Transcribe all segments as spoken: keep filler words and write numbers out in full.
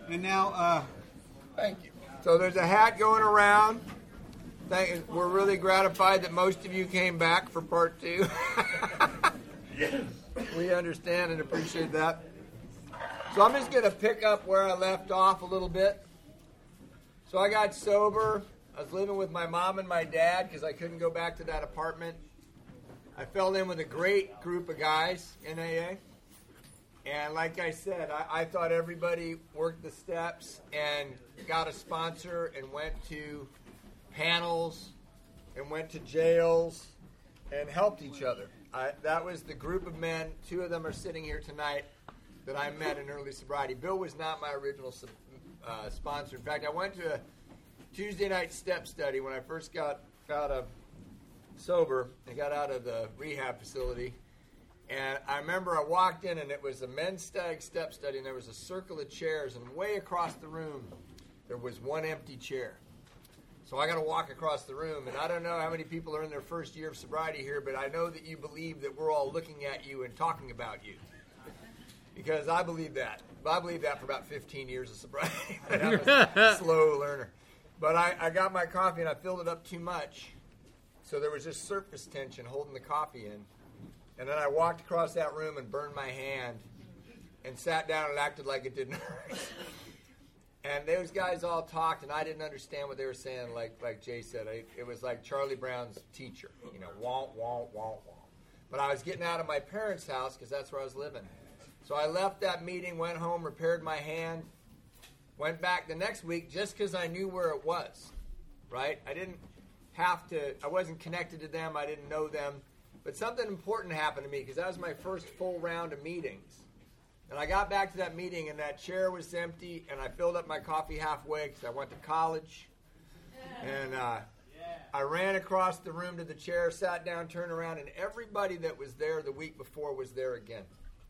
And now, uh, thank you. So there's a hat going around. Thank, we're really gratified that most of you came back for part two. We understand and appreciate that. So I'm just going to pick up where I left off a little bit. So I got sober. I was living with my mom and my dad because I couldn't go back to that apartment. I fell in with a great group of guys in A A. And like I said, I, I thought everybody worked the steps and got a sponsor and went to panels and went to jails and helped each other. I, that was the group of men. Two of them are sitting here tonight that I met in early sobriety. Bill was not my original uh, sponsor. In fact, I went to a Tuesday night step study when I first got out of sober. I got out of the rehab facility. And I remember I walked in, and it was a men's stag step study, and there was a circle of chairs, and way across the room, there was one empty chair. So I got to walk across the room, and I don't know how many people are in their first year of sobriety here, but I know that you believe that we're all looking at you and talking about you. Because I believe that. I believe that for about fifteen years of sobriety. I'm a slow learner. But I, I got my coffee, and I filled it up too much, so there was just surface tension holding the coffee in. And then I walked across that room and burned my hand and sat down and acted like it didn't hurt. And those guys all talked, and I didn't understand what they were saying. Like like Jay said, I, it was like Charlie Brown's teacher, you know, womp, womp, womp, womp. But I was getting out of my parents' house because that's where I was living. So I left that meeting, went home, repaired my hand, went back the next week just because I knew where it was, right? I didn't have to, I wasn't connected to them. I didn't know them. But something important happened to me because that was my first full round of meetings. And I got back to that meeting, and that chair was empty, and I filled up my coffee halfway because I went to college. And uh, I ran across the room to the chair, sat down, turned around, and everybody that was there the week before was there again.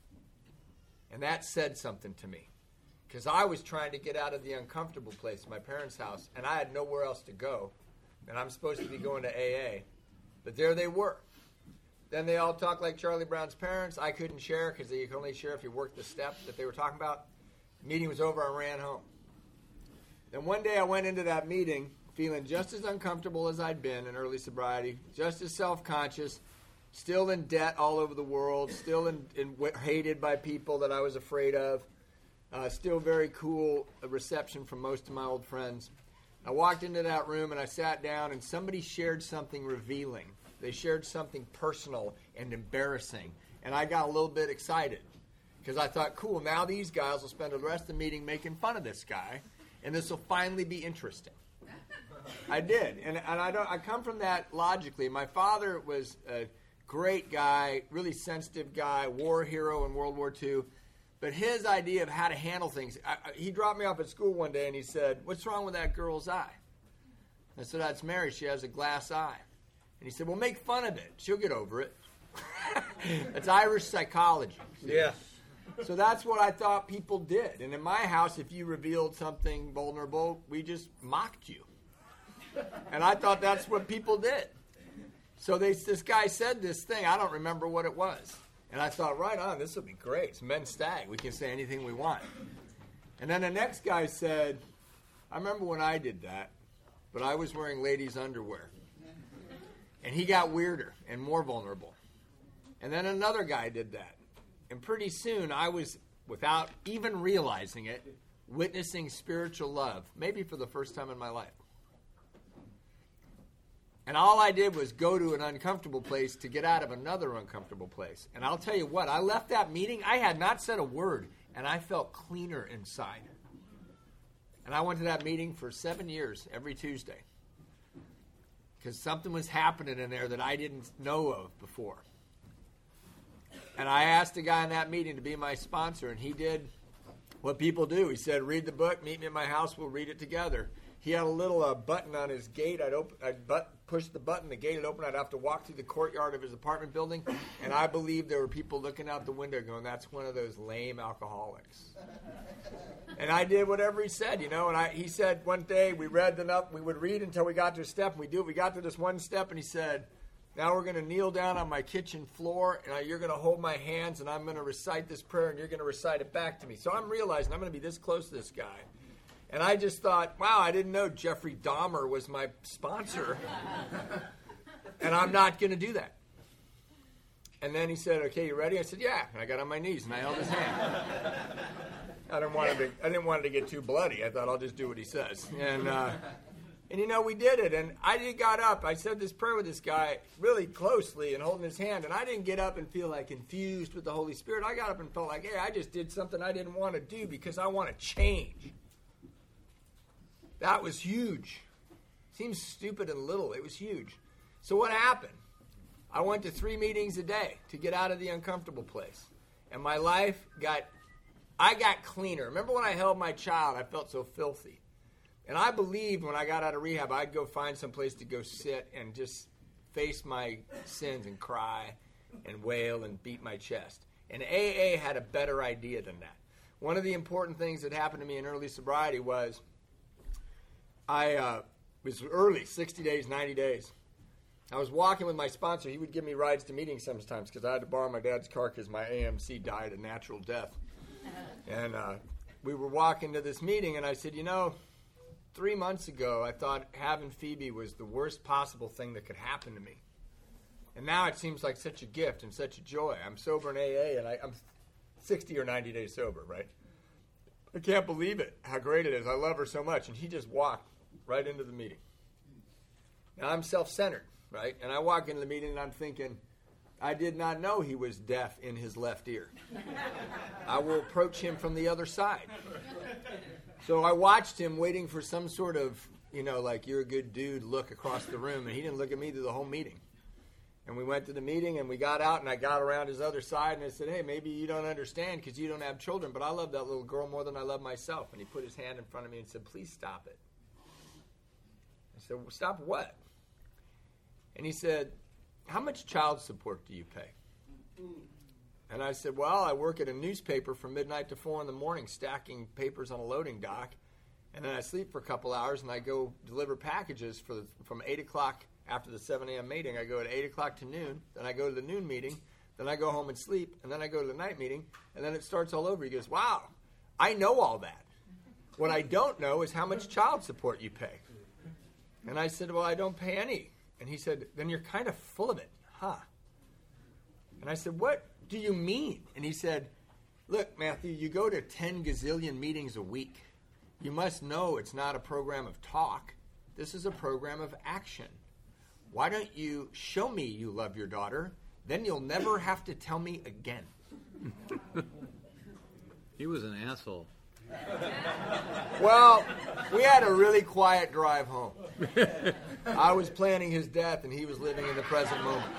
And that said something to me because I was trying to get out of the uncomfortable place, my parents' house, and I had nowhere else to go. And I'm supposed to be going to A A. But there they were. Then they all talked like Charlie Brown's parents. I couldn't share because you can only share if you work the steps that they were talking about. The meeting was over. I ran home. Then one day I went into that meeting feeling just as uncomfortable as I'd been in early sobriety, just as self-conscious, still in debt all over the world, still in, in hated by people that I was afraid of, uh, still very cool reception from most of my old friends. I walked into that room and I sat down, and somebody shared something revealing. They shared something personal and embarrassing. And I got a little bit excited because I thought, cool, now these guys will spend the rest of the meeting making fun of this guy, and this will finally be interesting. I did. And, and I don't. I come from that logically. My father was a great guy, really sensitive guy, war hero in World War Two. But his idea of how to handle things, I, he dropped me off at school one day, and he said, what's wrong with that girl's eye? I said, that's Mary. She has a glass eye. And he said, well, make fun of it. She'll get over it. It's Irish psychology. Yeah. So that's what I thought people did. And in my house, if you revealed something vulnerable, we just mocked you. And I thought that's what people did. So they, this guy said this thing. I don't remember what it was. And I thought, right on, this will be great. It's men's stag. We can say anything we want. And then the next guy said, I remember when I did that, but I was wearing ladies' underwear. And he got weirder and more vulnerable. And then another guy did that. And pretty soon I was, without even realizing it, witnessing spiritual love, maybe for the first time in my life. And all I did was go to an uncomfortable place to get out of another uncomfortable place. And I'll tell you what, I left that meeting, I had not said a word, and I felt cleaner inside. And I went to that meeting for seven years, every Tuesday. Because something was happening in there that I didn't know of before. And I asked the guy in that meeting to be my sponsor, and he did what people do. He said, read the book, meet me at my house, we'll read it together. He had a little uh, button on his gate. I'd, open, I'd but, push the button, the gate would open. I'd have to walk through the courtyard of his apartment building, and I believe there were people looking out the window going, that's one of those lame alcoholics. And I did whatever he said, you know. And I, he said one day we read enough, we would read until we got to a step, and we do it. We got to this one step, and he said, Now we're going to kneel down on my kitchen floor, and you're going to hold my hands, and I'm going to recite this prayer, and you're going to recite it back to me. So I'm realizing I'm going to be this close to this guy. And I just thought, wow, I didn't know Jeffrey Dahmer was my sponsor. And I'm not going to do that. And then he said, okay, you ready? I said, yeah. And I got on my knees, and I held his hand. I didn't want it to, I didn't want it to get too bloody. I thought I'll just do what he says. And, uh, and you know, we did it. And I did got up. I said this prayer with this guy really closely and holding his hand. And I didn't get up and feel like infused with the Holy Spirit. I got up and felt like, hey, I just did something I didn't want to do because I want to change. That was huge. Seems stupid and little. It was huge. So what happened? I went to three meetings a day to get out of the uncomfortable place. And my life got, I got cleaner. Remember when I held my child, I felt so filthy. And I believed when I got out of rehab, I'd go find some place to go sit and just face my sins and cry and wail and beat my chest. And A A had a better idea than that. One of the important things that happened to me in early sobriety was I uh, was early, sixty days, ninety days. I was walking with my sponsor. He would give me rides to meetings sometimes because I had to borrow my dad's car because my A M C died a natural death. And uh, we were walking to this meeting, and I said, you know, three months ago, I thought having Phoebe was the worst possible thing that could happen to me. And now it seems like such a gift and such a joy. I'm sober in A A, and I, I'm sixty or ninety days sober, right? I can't believe it, how great it is. I love her so much. And he just walked right into the meeting. Now, I'm self-centered. Right? And I walk into the meeting and I'm thinking, I did not know he was deaf in his left ear. I will approach him from the other side. So I watched him waiting for some sort of, you know, like, you're a good dude look across the room, and he didn't look at me through the whole meeting. And we went to the meeting and we got out, and I got around his other side and I said, hey, maybe you don't understand because you don't have children, but I love that little girl more than I love myself. And he put his hand in front of me and said, please stop it. I said, well, stop what? And he said, how much child support do you pay? And I said, well, I work at a newspaper from midnight to four in the morning stacking papers on a loading dock. And then I sleep for a couple hours and I go deliver packages for the, from eight o'clock after the seven a.m. meeting. I go at eight o'clock to noon. Then I go to the noon meeting. Then I go home and sleep. And then I go to the night meeting. And then it starts all over. He goes, wow, I know all that. What I don't know is how much child support you pay. And I said, well, I don't pay any. And he said, then you're kind of full of it, huh? And I said, what do you mean? And he said, look, Matthew, you go to ten gazillion meetings a week. You must know it's not a program of talk. This is a program of action. Why don't you show me you love your daughter? Then you'll never have to tell me again. He was an asshole. Well, we had a really quiet drive home. I was planning his death, and he was living in the present moment.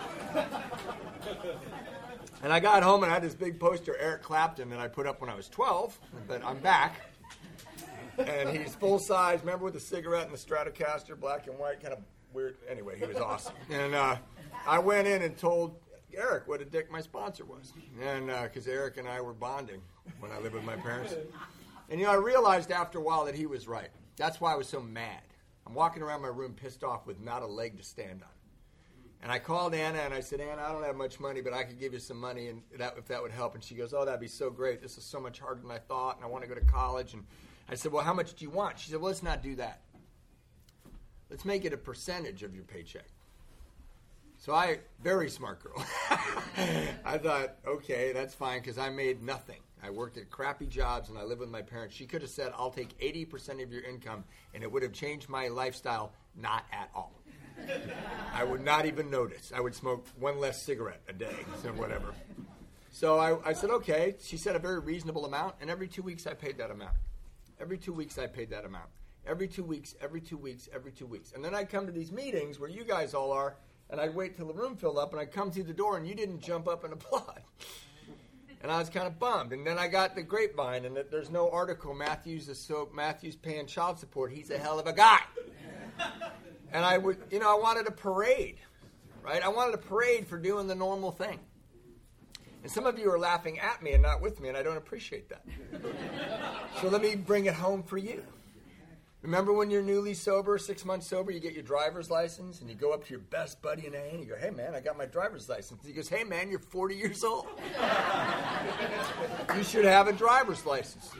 And I got home, and I had this big poster, Eric Clapton, that I put up when I was twelve, but I'm back. And he's full-size, remember with the cigarette and the Stratocaster, black and white, kind of weird. Anyway, he was awesome. And uh, I went in and told Eric what a dick my sponsor was. And because uh, Eric and I were bonding when I lived with my parents. And, you know, I realized after a while that he was right. That's why I was so mad. I'm walking around my room pissed off with not a leg to stand on. And I called Anna, and I said, Anna, I don't have much money, but I could give you some money and that, if that would help. And she goes, oh, that'd be so great. This is so much harder than I thought, and I want to go to college. And I said, well, how much do you want? She said, well, let's not do that. Let's make it a percentage of your paycheck. So I, very smart girl. I thought, okay, that's fine, because I made nothing. I worked at crappy jobs, and I lived with my parents. She could have said, I'll take eighty percent of your income, and it would have changed my lifestyle. Not at all. I would not even notice. I would smoke one less cigarette a day, so whatever. So I, I said, okay. She said a very reasonable amount, and every two weeks I paid that amount. Every two weeks I paid that amount. Every two weeks, every two weeks, every two weeks. And then I'd come to these meetings where you guys all are, and I'd wait till the room filled up, and I'd come through the door, and you didn't jump up and applaud. And I was kind of bummed. And then I got the grapevine, and that there's no article, Matthew's, a so, Matthew's paying child support. He's a hell of a guy. And I would, you know, I wanted a parade, right? I wanted a parade for doing the normal thing. And some of you are laughing at me and not with me, and I don't appreciate that. So let me bring it home for you. Remember when you're newly sober, six months sober, you get your driver's license, and you go up to your best buddy in A A, and you go, hey, man, I got my driver's license. He goes, hey, man, you're forty years old. You should have a driver's license.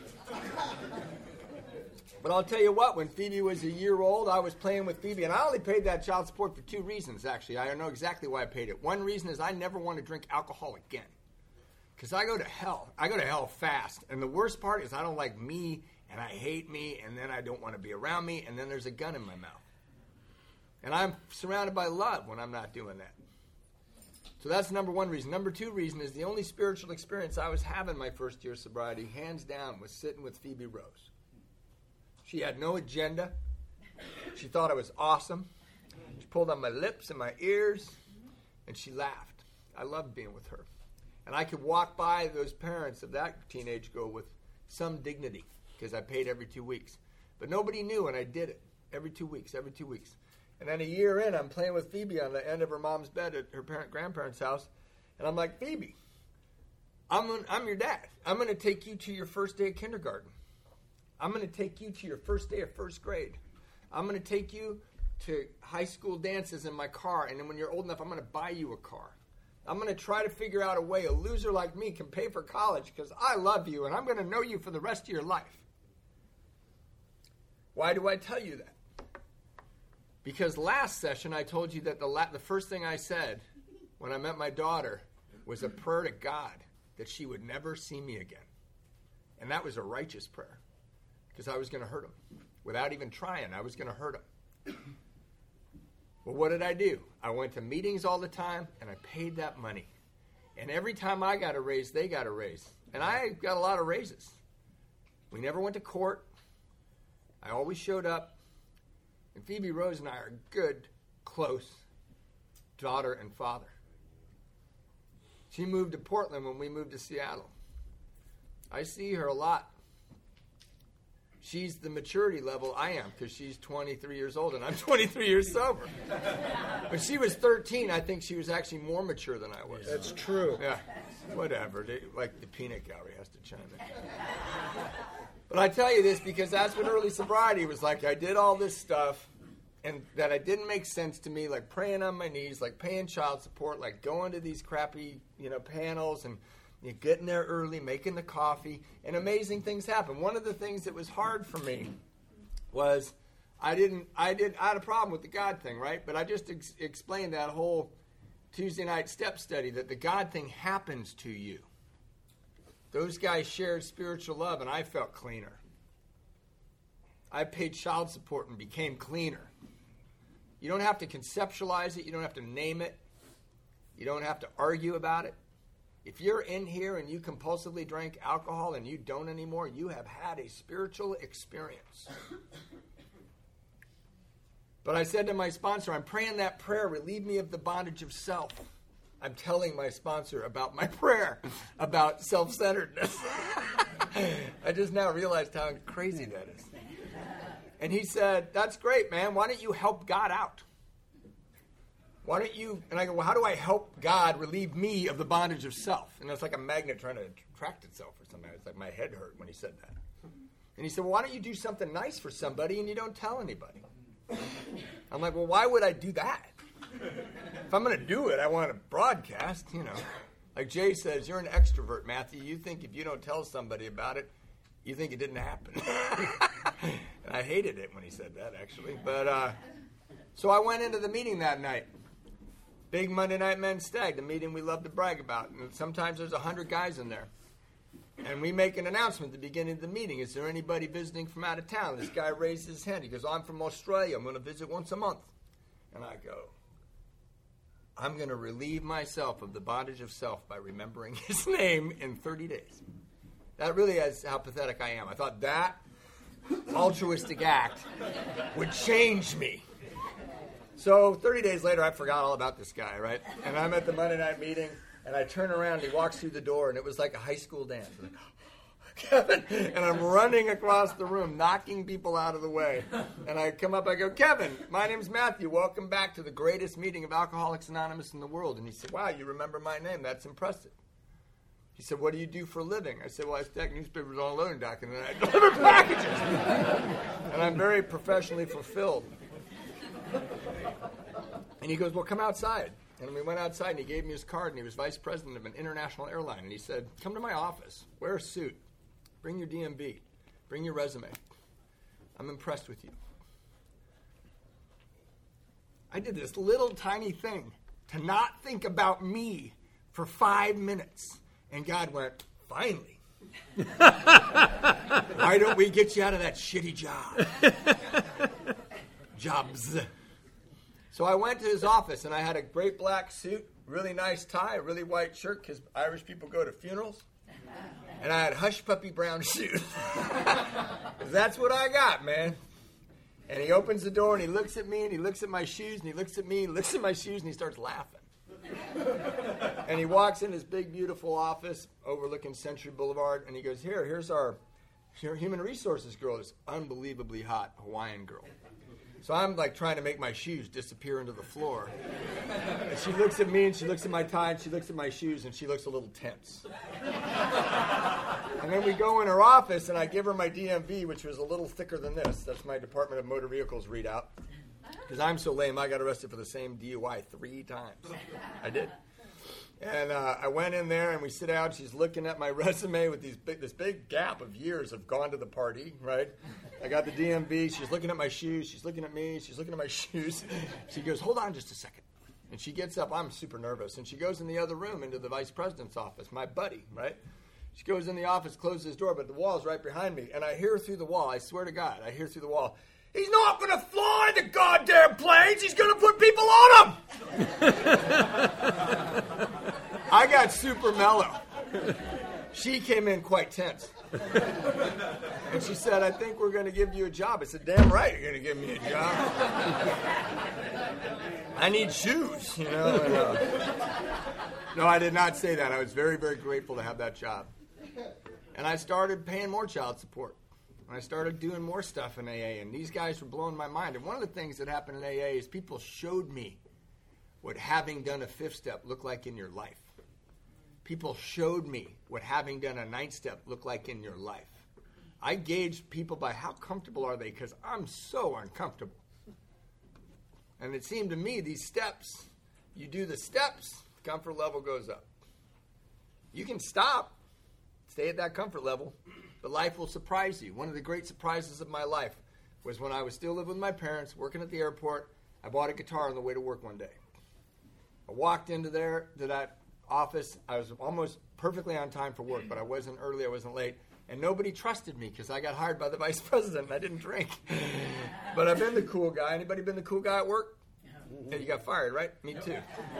But I'll tell you what, when Phoebe was a year old, I was playing with Phoebe, and I only paid that child support for two reasons, actually. I know exactly why I paid it. One reason is I never want to drink alcohol again, because I go to hell. I go to hell fast, and the worst part is I don't like me, and I hate me, and then I don't want to be around me, and then there's a gun in my mouth. And I'm surrounded by love when I'm not doing that. So that's number one reason. Number two reason is the only spiritual experience I was having my first year of sobriety, hands down, was sitting with Phoebe Rose. She had no agenda. She thought I was awesome. She pulled on my lips and my ears, and she laughed. I loved being with her. And I could walk by those parents of that teenage girl with some dignity, because I paid every two weeks. But nobody knew, and I did it every two weeks, every two weeks. And then a year in, I'm playing with Phoebe on the end of her mom's bed at her parent grandparents' house, and I'm like, Phoebe, I'm, an, I'm your dad. I'm going to take you to your first day of kindergarten. I'm going to take you to your first day of first grade. I'm going to take you to high school dances in my car, and then when you're old enough, I'm going to buy you a car. I'm going to try to figure out a way a loser like me can pay for college because I love you, and I'm going to know you for the rest of your life. Why do I tell you that? Because last session I told you that the, la- the first thing I said when I met my daughter was a prayer to God that she would never see me again. And that was a righteous prayer. Because I was going to hurt him. Without even trying, I was going to hurt him. Well, what did I do? I went to meetings all the time, and I paid that money. And every time I got a raise, they got a raise. And I got a lot of raises. We never went to court. I always showed up. And Phoebe Rose and I are good, close daughter and father. She moved to Portland when we moved to Seattle. I see her a lot. She's the maturity level I am because she's twenty-three years old and I'm twenty-three years sober. When she was thirteen, I think she was actually more mature than I was. That's true. Yeah, whatever. They, like the peanut gallery has to chime in. But I tell you this because that's what early sobriety was like. I did all this stuff and that I didn't make sense to me, like praying on my knees, like paying child support, like going to these crappy, you know, panels and you're getting there early, making the coffee, and amazing things happen. One of the things that was hard for me was I didn't, I did, I had a problem with the God thing, right? But I just ex- explained that whole Tuesday night step study that the God thing happens to you. Those guys shared spiritual love, and I felt cleaner. I paid child support and became cleaner. You don't have to conceptualize it. You don't have to name it. You don't have to argue about it. If you're in here and you compulsively drank alcohol and you don't anymore, you have had a spiritual experience. But I said to my sponsor, I'm praying that prayer, relieve me of the bondage of self. I'm telling my sponsor about my prayer, about self-centeredness. I just now realized how crazy that is. And he said, that's great, man. Why don't you help God out? Why don't you, and I go, well, how do I help God relieve me of the bondage of self? And it's like a magnet trying to attract itself or something. It's like my head hurt when he said that. And he said, well, why don't you do something nice for somebody and you don't tell anybody? I'm like, well, why would I do that? If I'm going to do it, I want to broadcast, you know. Like Jay says, you're an extrovert, Matthew. You think if you don't tell somebody about it, you think it didn't happen. And I hated it when he said that, actually. But uh, so I went into the meeting that night. Big Monday Night Men's Stag, the meeting we love to brag about. And sometimes there's a hundred guys in there. And we make an announcement at the beginning of the meeting. Is there anybody visiting from out of town? This guy raised his hand. He goes, I'm from Australia. I'm going to visit once a month. And I go, I'm going to relieve myself of the bondage of self by remembering his name in thirty days. That really is how pathetic I am. I thought that altruistic act would change me. So thirty days later, I forgot all about this guy, right? And I'm at the Monday night meeting, and I turn around, and he walks through the door, and it was like a high school dance. I'm like, oh, Kevin, and I'm running across the room, knocking people out of the way. And I come up, I go, Kevin, my name's Matthew. Welcome back to the greatest meeting of Alcoholics Anonymous in the world. And he said, wow, you remember my name. That's impressive. He said, what do you do for a living? I said, well, I stack newspapers on a loading dock, and then I deliver packages. And and I'm very professionally fulfilled. And he goes, well, come outside. And we went outside, and he gave me his card, and he was vice president of an international airline. And he said, come to my office, wear a suit, bring your D M V, bring your resume. I'm impressed with you. I did this little tiny thing to not think about me for five minutes. And God went, finally. Why don't we get you out of that shitty job? Jobs. So I went to his office, and I had a great black suit, really nice tie, a really white shirt, because Irish people go to funerals. And I had hush puppy brown shoes. That's what I got, man. And he opens the door, and he looks at me, and he looks at my shoes, and he looks at me, and he looks at my shoes, and he starts laughing. And he walks in his big, beautiful office overlooking Century Boulevard, and he goes, here, here's our human resources girl, this unbelievably hot Hawaiian girl. So I'm like trying to make my shoes disappear into the floor. And she looks at me, and she looks at my tie, and she looks at my shoes, and she looks a little tense. And then we go in her office, and I give her my D M V, which was a little thicker than this. That's my Department of Motor Vehicles readout. Because I'm so lame, I got arrested for the same D U I three times. I did. And uh, I went in there, and we sit down. She's looking at my resume with these big, this big gap of years of gone to the party, right? I got the D M V. She's looking at my shoes. She's looking at me. She's looking at my shoes. She goes, hold on just a second. And she gets up. I'm super nervous. And she goes in the other room into the vice president's office, my buddy, right? She goes in the office, closes his door, but the wall's right behind me. And I hear through the wall, I swear to God, I hear through the wall, he's not going to fly the goddamn planes. He's going to put people on them. I got super mellow. She came in quite tense. And she said, I think we're going to give you a job. I said, damn right you're going to give me a job. I need shoes, you know. And, uh, no, I did not say that. I was very, very grateful to have that job. And I started paying more child support. And I started doing more stuff in A A, and these guys were blowing my mind. And one of the things that happened in A A is people showed me what having done a fifth step looked like in your life. People showed me what having done a ninth step looked like in your life. I gauged people by how comfortable are they, because I'm so uncomfortable. And it seemed to me these steps, you do the steps, the comfort level goes up. You can stop, stay at that comfort level, but life will surprise you. One of the great surprises of my life was when I was still living with my parents, working at the airport. I bought a guitar on the way to work one day. I walked into there, to that office. I was almost perfectly on time for work, but I wasn't early, I wasn't late. And nobody trusted me because I got hired by the vice president and I didn't drink. But I've been the cool guy. Anybody been the cool guy at work? Yeah, you got fired, right? Me too.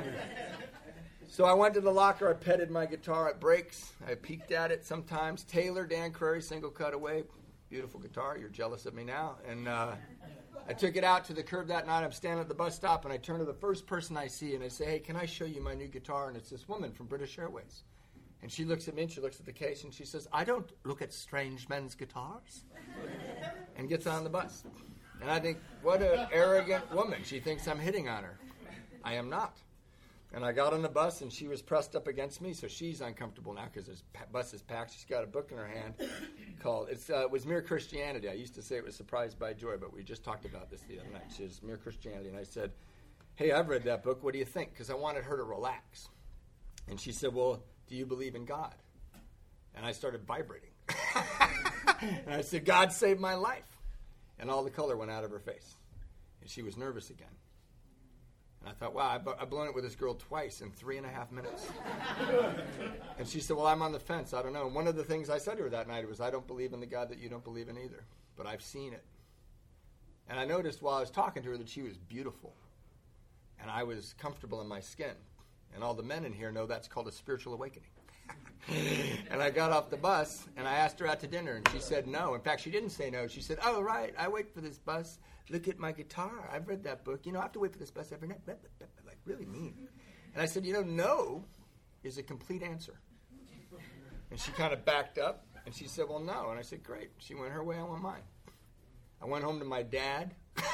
So I went to the locker. I petted my guitar. It breaks. I peeked at it sometimes. Taylor, Dan Curry, single cutaway. Beautiful guitar. You're jealous of me now. And uh, I took it out to the curb that night. I'm standing at the bus stop, and I turn to the first person I see, and I say, hey, can I show you my new guitar? And it's this woman from British Airways. And she looks at me, and she looks at the case, and she says, I don't look at strange men's guitars. And gets on the bus. And I think, what an arrogant woman. She thinks I'm hitting on her. I am not. And I got on the bus, and she was pressed up against me, so she's uncomfortable now because the bus is packed. She's got a book in her hand called, it's, uh, it was Mere Christianity. I used to say it was Surprised by Joy, but we just talked about this the other night. She was Mere Christianity. And I said, hey, I've read that book. What do you think? Because I wanted her to relax. And she said, well, do you believe in God? And I started vibrating. And I said, God saved my life. And all the color went out of her face. And she was nervous again. And I thought, wow, I've, I've blown it with this girl twice in three and a half minutes. And she said, well, I'm on the fence. I don't know. And one of the things I said to her that night was, I don't believe in the God that you don't believe in either. But I've seen it. And I noticed while I was talking to her that she was beautiful. And I was comfortable in my skin. And all the men in here know that's called a spiritual awakening. And I got off the bus, and I asked her out to dinner, and she said no. In fact, she didn't say no. She said, oh, right, I wait for this bus. Look at my guitar. I've read that book. You know, I have to wait for this bus every night. Like, really mean. And I said, you know, no is a complete answer. And she kind of backed up, and she said, well, no. And I said, great. She went her way, I went mine. I went home to my dad.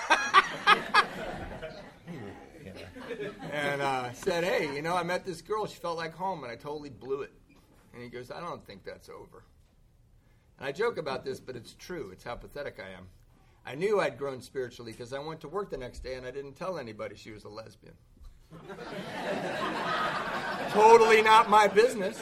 And uh, said, hey, you know, I met this girl. She felt like home, and I totally blew it. And he goes, I don't think that's over. And I joke about this, but it's true. It's how pathetic I am. I knew I'd grown spiritually because I went to work the next day and I didn't tell anybody she was a lesbian. Totally not my business.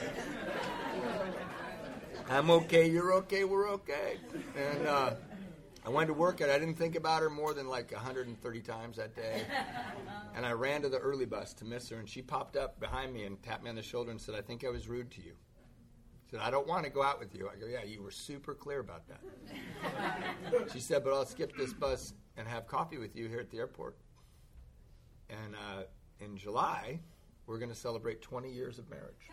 I'm okay, you're okay, we're okay. And uh, I went to work and I didn't think about her more than like one hundred thirty times that day. And I ran to the early bus to miss her, and she popped up behind me and tapped me on the shoulder and said, I think I was rude to you. She said, I don't want to go out with you. I go, yeah, you were super clear about that. She said, but I'll skip this bus and have coffee with you here at the airport. And uh, in July, we're going to celebrate twenty years of marriage.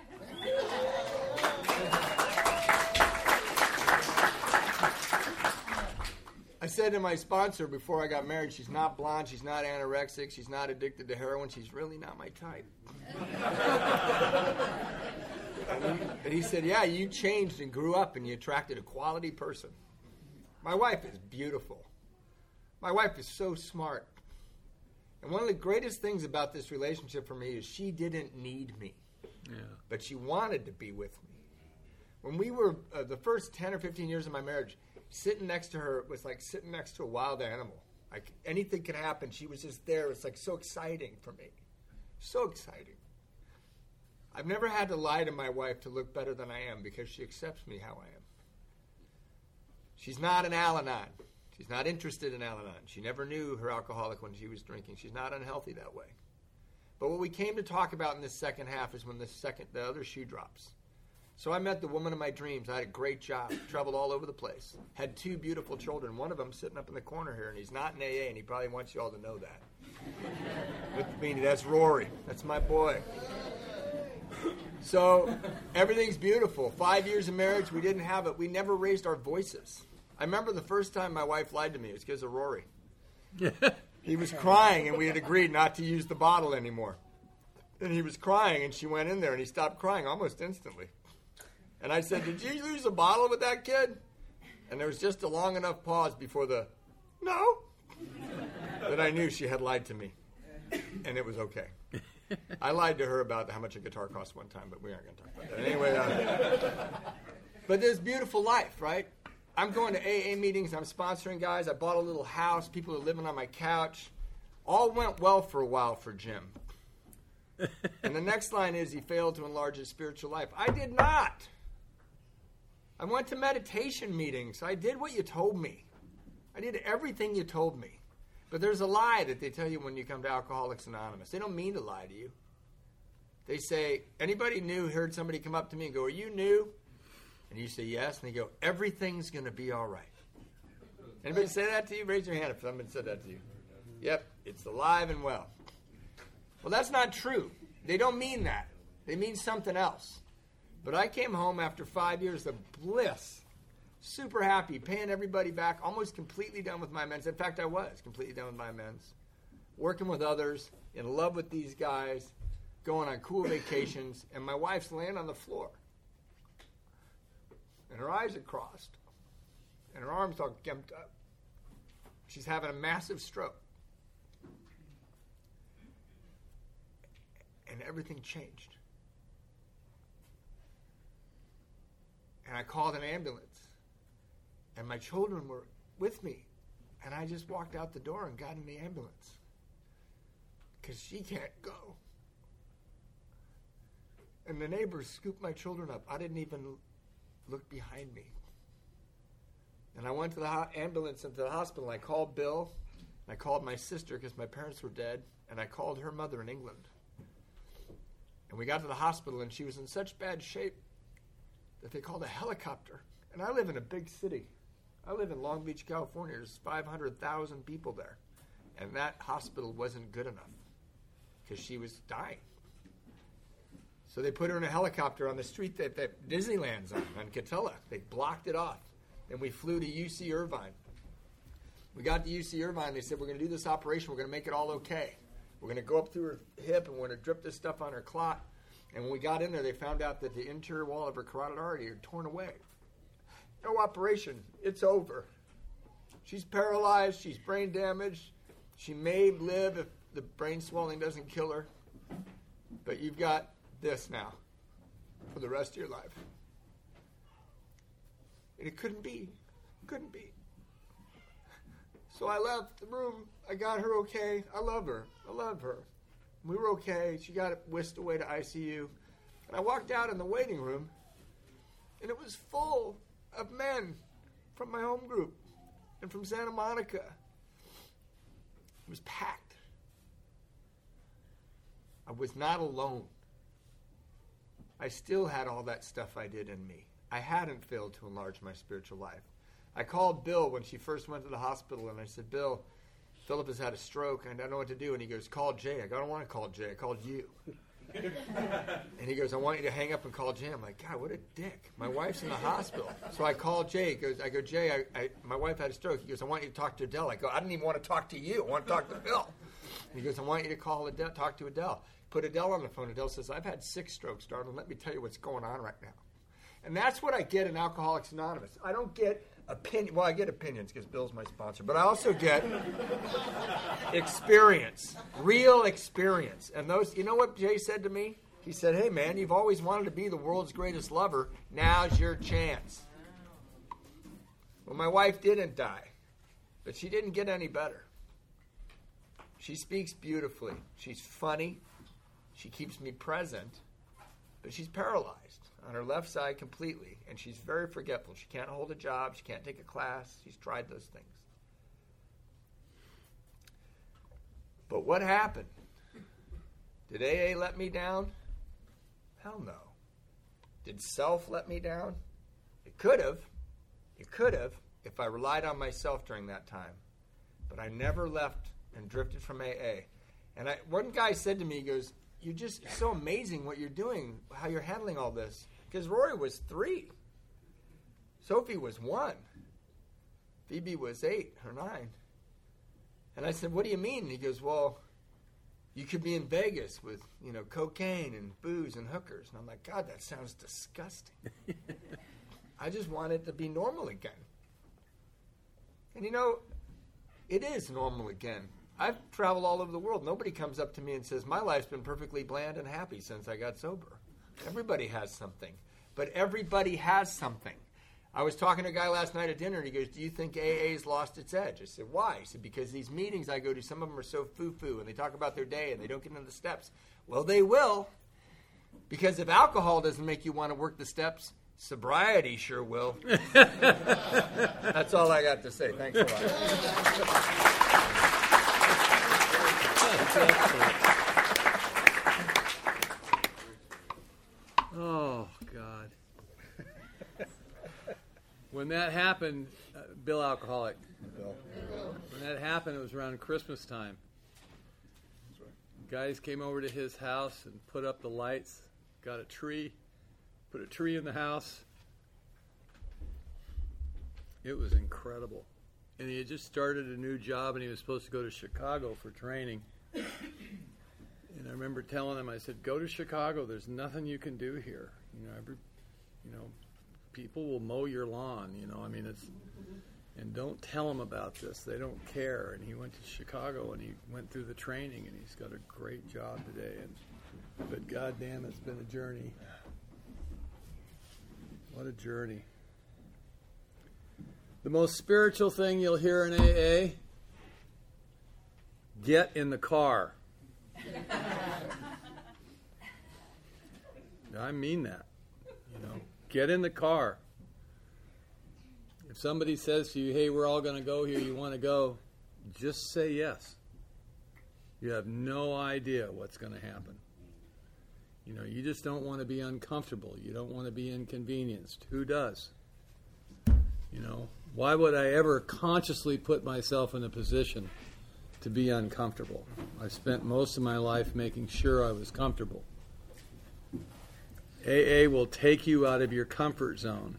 I said to my sponsor before I got married, she's not blonde, she's not anorexic, she's not addicted to heroin, she's really not my type. And he said, yeah, you changed and grew up and you attracted a quality person. My wife is beautiful. My wife is so smart. And one of the greatest things about this relationship for me is she didn't need me. Yeah. But she wanted to be with me. When we were, uh, the first ten or fifteen years of my marriage, sitting next to her was like sitting next to a wild animal. Like anything could happen. She was just there. It's like so exciting for me. So exciting. I've never had to lie to my wife to look better than I am because she accepts me how I am. She's not an Al-Anon. She's not interested in Al-Anon. She never knew her alcoholic when she was drinking. She's not unhealthy that way. But what we came to talk about in this second half is when the second, the other shoe drops. So I met the woman of my dreams. I had a great job, traveled all over the place, had two beautiful children. One of them sitting up in the corner here, and he's not in A A, and he probably wants you all to know that. With me, that's Rory. That's my boy. So everything's beautiful. Five years of marriage, we didn't have it. We never raised our voices. I remember the first time my wife lied to me. It was because of Rory. He was crying, and we had agreed not to use the bottle anymore. And he was crying, and she went in there, and he stopped crying almost instantly. And I said, did you lose a bottle with that kid? And there was just a long enough pause before the, no, that I knew she had lied to me. And it was okay. I lied to her about how much a guitar cost one time, but we aren't going to talk about that. Anyway, uh, but there's beautiful life, right? I'm going to A A meetings. I'm sponsoring guys. I bought a little house. People are living on my couch. All went well for a while for Jim. And the next line is he failed to enlarge his spiritual life. I did not. I went to meditation meetings. I did what you told me. I did everything you told me. But there's a lie that they tell you when you come to Alcoholics Anonymous. They don't mean to lie to you. They say, anybody new heard somebody come up to me and go, are you new? And you say yes. And they go, everything's going to be all right. Anybody say that to you? Raise your hand if somebody said that to you. Yep, it's alive and well. Well, that's not true. They don't mean that. They mean something else. But I came home after five years of bliss, super happy, paying everybody back, almost completely done with my amends. In fact, I was completely done with my amends. Working with others, in love with these guys, going on cool vacations, and my wife's laying on the floor. And her eyes are crossed, and her arms all gumped up. She's having a massive stroke. And everything changed. And I called an ambulance. And my children were with me. And I just walked out the door and got in the ambulance. Because she can't go. And the neighbors scooped my children up. I didn't even look behind me. And I went to the ho- ambulance into the hospital. I called Bill. And I called my sister because my parents were dead. And I called her mother in England. And we got to the hospital, and she was in such bad shape that they called a helicopter. And I live in a big city. I live in Long Beach, California. There's five hundred thousand people there. And that hospital wasn't good enough because she was dying. So they put her in a helicopter on the street that, that Disneyland's on, on Catella. They blocked it off. And we flew to U C Irvine. We got to U C Irvine. They said, we're going to do this operation. We're going to make it all okay. We're going to go up through her hip, and we're going to drip this stuff on her clot. And when we got in there, they found out that the interior wall of her carotid artery had torn away. No operation. It's over. She's paralyzed. She's brain damaged. She may live if the brain swelling doesn't kill her. But you've got this now for the rest of your life. And it couldn't be. Couldn't be. So I left the room. I got her okay. I love her. I love her. We were okay. She got whisked away to I C U. And I walked out in the waiting room, and it was full of men from my home group and from Santa Monica. It was packed. I was not alone. I still had all that stuff I did in me. I hadn't failed to enlarge my spiritual life. I called Bill when she first went to the hospital, and I said, Bill, Philip has had a stroke, and I don't know what to do. And he goes, call Jay. I go, I don't want to call Jay. I called you. And he goes, I want you to hang up and call Jay. I'm like, God, what a dick. My wife's in the hospital. So I called Jay. He goes, I go, Jay, I, I, my wife had a stroke. He goes, I want you to talk to Adele. I go, I didn't even want to talk to you. I want to talk to Bill. And he goes, I want you to call Adele, talk to Adele. Put Adele on the phone. Adele says, I've had six strokes, darling. Let me tell you what's going on right now. And that's what I get in Alcoholics Anonymous. I don't get opinion. Well, I get opinions because Bill's my sponsor. But I also get experience, real experience. And those, you know what Jay said to me? He said, hey, man, you've always wanted to be the world's greatest lover. Now's your chance. Well, my wife didn't die, but she didn't get any better. She speaks beautifully. She's funny. She keeps me present, but she's paralyzed on her left side completely, and she's very forgetful. She can't hold a job. She can't take a class. She's tried those things. But what happened? Did A A let me down? Hell no. Did self let me down? It could have. It could have if I relied on myself during that time. But I never left and drifted from A A. And I, one guy said to me, he goes, you're just so amazing what you're doing, how you're handling all this. Because Rory was three. Sophie was one. Phoebe was eight or nine. And I said, what do you mean? And he goes, well, you could be in Vegas with, you know, cocaine and booze and hookers. And I'm like, God, that sounds disgusting. I just want it to be normal again. And, you know, it is normal again. I've traveled all over the world. Nobody comes up to me and says, my life's been perfectly bland and happy since I got sober. Everybody has something. But everybody has something. I was talking to a guy last night at dinner, and he goes, do you think A A's lost its edge? I said, why? He said, because these meetings I go to, some of them are so foo-foo, and they talk about their day, and they don't get into the steps. Well, they will. Because if alcohol doesn't make you want to work the steps, sobriety sure will. That's all I got to say. Thanks a lot. Oh, God. When that happened, uh, Bill Alcoholic, Bill. When that happened, it was around Christmas time. Guys came over to his house and put up the lights, got a tree, put a tree in the house. It was incredible. And he had just started a new job, and he was supposed to go to Chicago for training. And I remember telling him, I said, go to Chicago. There's nothing you can do here. You know, every, you know, people will mow your lawn. You know, I mean, it's, and don't tell them about this. They don't care. And he went to Chicago, and he went through the training, and he's got a great job today. And but goddamn, it's been a journey. What a journey. The most spiritual thing you'll hear in A A, get in the car. I mean that. You know, get in the car. If somebody says to you, hey, we're all going to go here, you want to go, just say yes. You have no idea what's going to happen. You know, you just don't want to be uncomfortable. You don't want to be inconvenienced. Who does? You know, why would I ever consciously put myself in a position to be uncomfortable? I spent most of my life making sure I was comfortable. A A will take you out of your comfort zone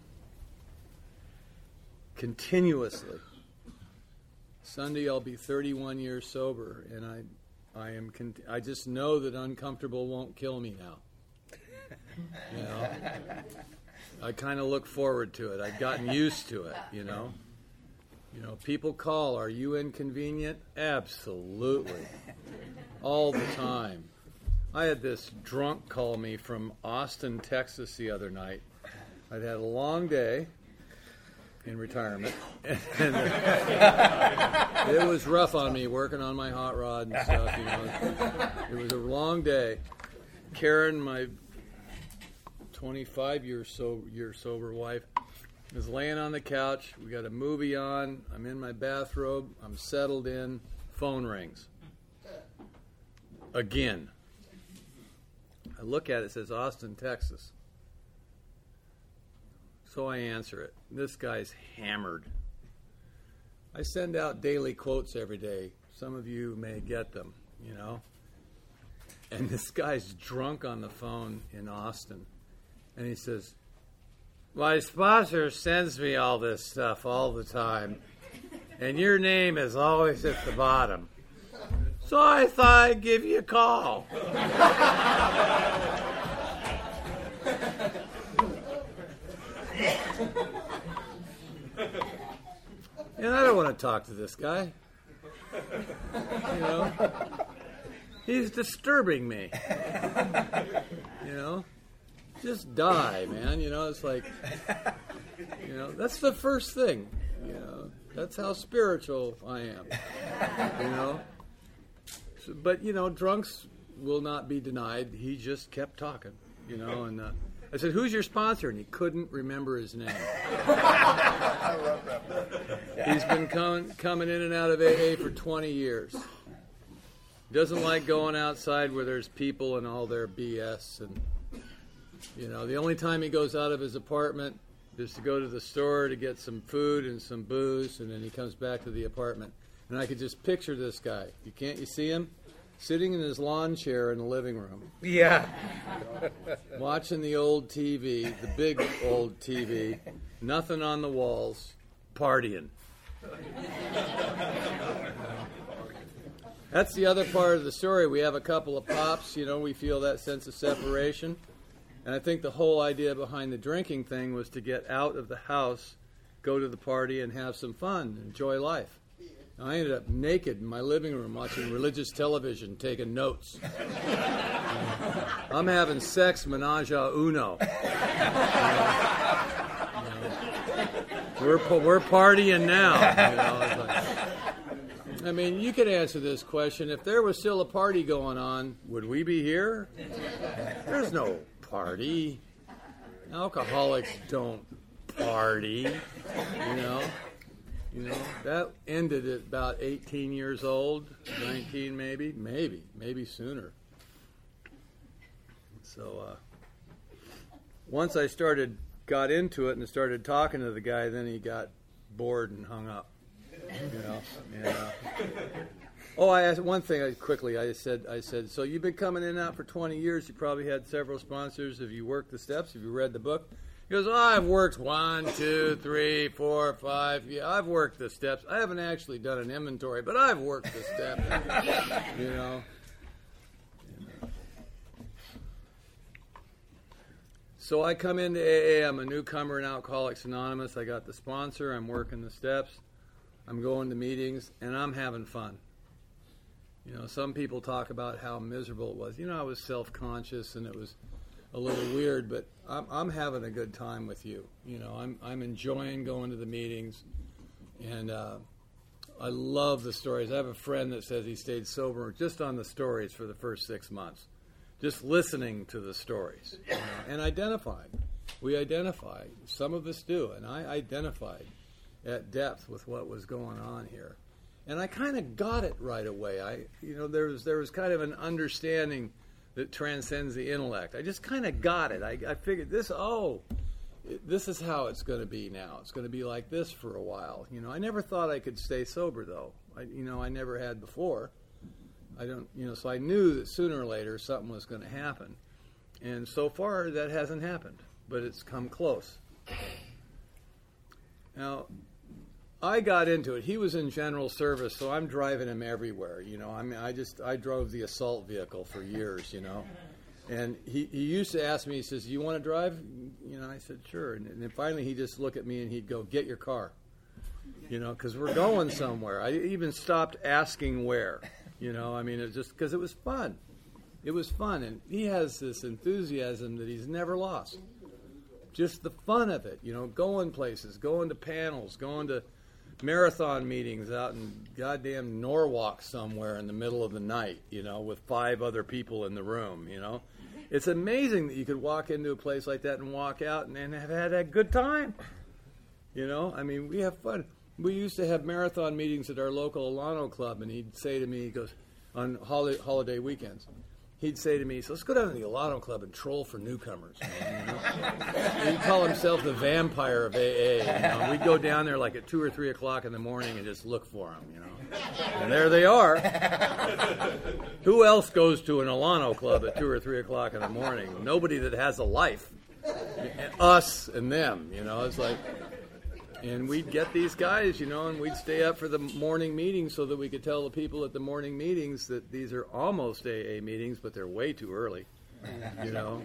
continuously. Sunday I'll be thirty-one years sober, and I, I am. Con- I just know that uncomfortable won't kill me now. You know, I kind of look forward to it. I've gotten used to it. You know. You know, people call, are you inconvenient? Absolutely. All the time. I had this drunk call me from Austin, Texas the other night. I'd had a long day in retirement. And, uh, it was rough on me working on my hot rod and stuff. You know, it was a long day. Karen, my twenty-five year so year sober wife, is laying on the couch. We got a movie on. I'm in my bathrobe. I'm settled in. Phone rings. Again. I look at it. It says Austin, Texas. So I answer it. This guy's hammered. I send out daily quotes every day. Some of you may get them, you know. And this guy's drunk on the phone in Austin. And he says, my sponsor sends me all this stuff all the time. And your name is always at the bottom. So I thought I'd give you a call. And I don't want to talk to this guy. You know? He's disturbing me. You know? Just die, man. You know, it's like, you know, that's the first thing. You know, that's how spiritual I am. You know? So, but, you know, drunks will not be denied. He just kept talking, you know, and uh, I said, who's your sponsor? And he couldn't remember his name. I love that. He's been coming coming in and out of A A for twenty years. Doesn't like going outside where there's people and all their B S. And, you know, the only time he goes out of his apartment is to go to the store to get some food and some booze, and then he comes back to the apartment. And I could just picture this guy. You can't you see him? Sitting in his lawn chair in the living room. Yeah. Watching the old T V, the big old T V, nothing on the walls, partying. That's the other part of the story. We have a couple of pops, you know, we feel that sense of separation. And I think the whole idea behind the drinking thing was to get out of the house, go to the party, and have some fun, enjoy life. I ended up naked in my living room watching religious television, taking notes. I'm having sex menage a uno. You know, you know. We're we're partying now. You know, it's like, I mean, you could answer this question: if there was still a party going on, would we be here? There's no party. Alcoholics don't party. You know. You know, that ended at about eighteen years old, nineteen maybe, maybe, maybe sooner. So uh, once I started, got into it and started talking to the guy, then he got bored and hung up. You know, and, uh, oh, I asked one thing I, quickly. I said, I said, so you've been coming in and out for twenty years. You probably had several sponsors. Have you worked the steps? Have you read the book? He goes, oh, I've worked one, two, three, four, five. Yeah, I've worked the steps. I haven't actually done an inventory, but I've worked the steps. You know. So I come into A A. I'm a newcomer in Alcoholics Anonymous. I got the sponsor. I'm working the steps. I'm going to meetings, and I'm having fun. You know, some people talk about how miserable it was. You know, I was self-conscious, and it was a little weird, but I'm, I'm having a good time with you. You know, I'm I'm enjoying going to the meetings, and uh, I love the stories. I have a friend that says he stayed sober just on the stories for the first six months, just listening to the stories, you know, and identified. We identified. Some of us do, and I identified at depth with what was going on here, and I kind of got it right away. I, you know, there was there was kind of an understanding that transcends the intellect. I just kind of got it. I, I figured this, oh, it, this is how it's going to be now. It's going to be like this for a while. You know, I never thought I could stay sober, though. I, you know, I never had before. I don't, you know, so I knew that sooner or later something was going to happen. And so far, that hasn't happened, but it's come close. Now, I got into it. He was in general service, so I'm driving him everywhere. You know, I mean, I just I drove the assault vehicle for years. You know, and he, he used to ask me. He says, "You want to drive?" You know, I said, "Sure." And, and then finally, he'd just look at me and he'd go, "Get your car." You know, because we're going somewhere. I even stopped asking where. You know, I mean, it just because it was fun. It was fun, and he has this enthusiasm that he's never lost. Just the fun of it. You know, going places, going to panels, going to marathon meetings out in goddamn Norwalk somewhere in the middle of the night, you know, with five other people in the room, you know. It's amazing that you could walk into a place like that and walk out and, and have had a good time. You know, I mean, we have fun. We used to have marathon meetings at our local Alano club, and he'd say to me, he goes, on holiday, holiday weekends, he'd say to me, so let's go down to the Alano club and troll for newcomers. Man, you know? And he'd call himself the vampire of A A. You know? We'd go down there like at two or three o'clock in the morning and just look for them, you know. And there they are. Who else goes to an Alano club at two or three o'clock in the morning? Nobody that has a life. Us and them, you know. It's like... And we'd get these guys, you know, and we'd stay up for the morning meetings so that we could tell the people at the morning meetings that these are almost A A meetings, but they're way too early, you know.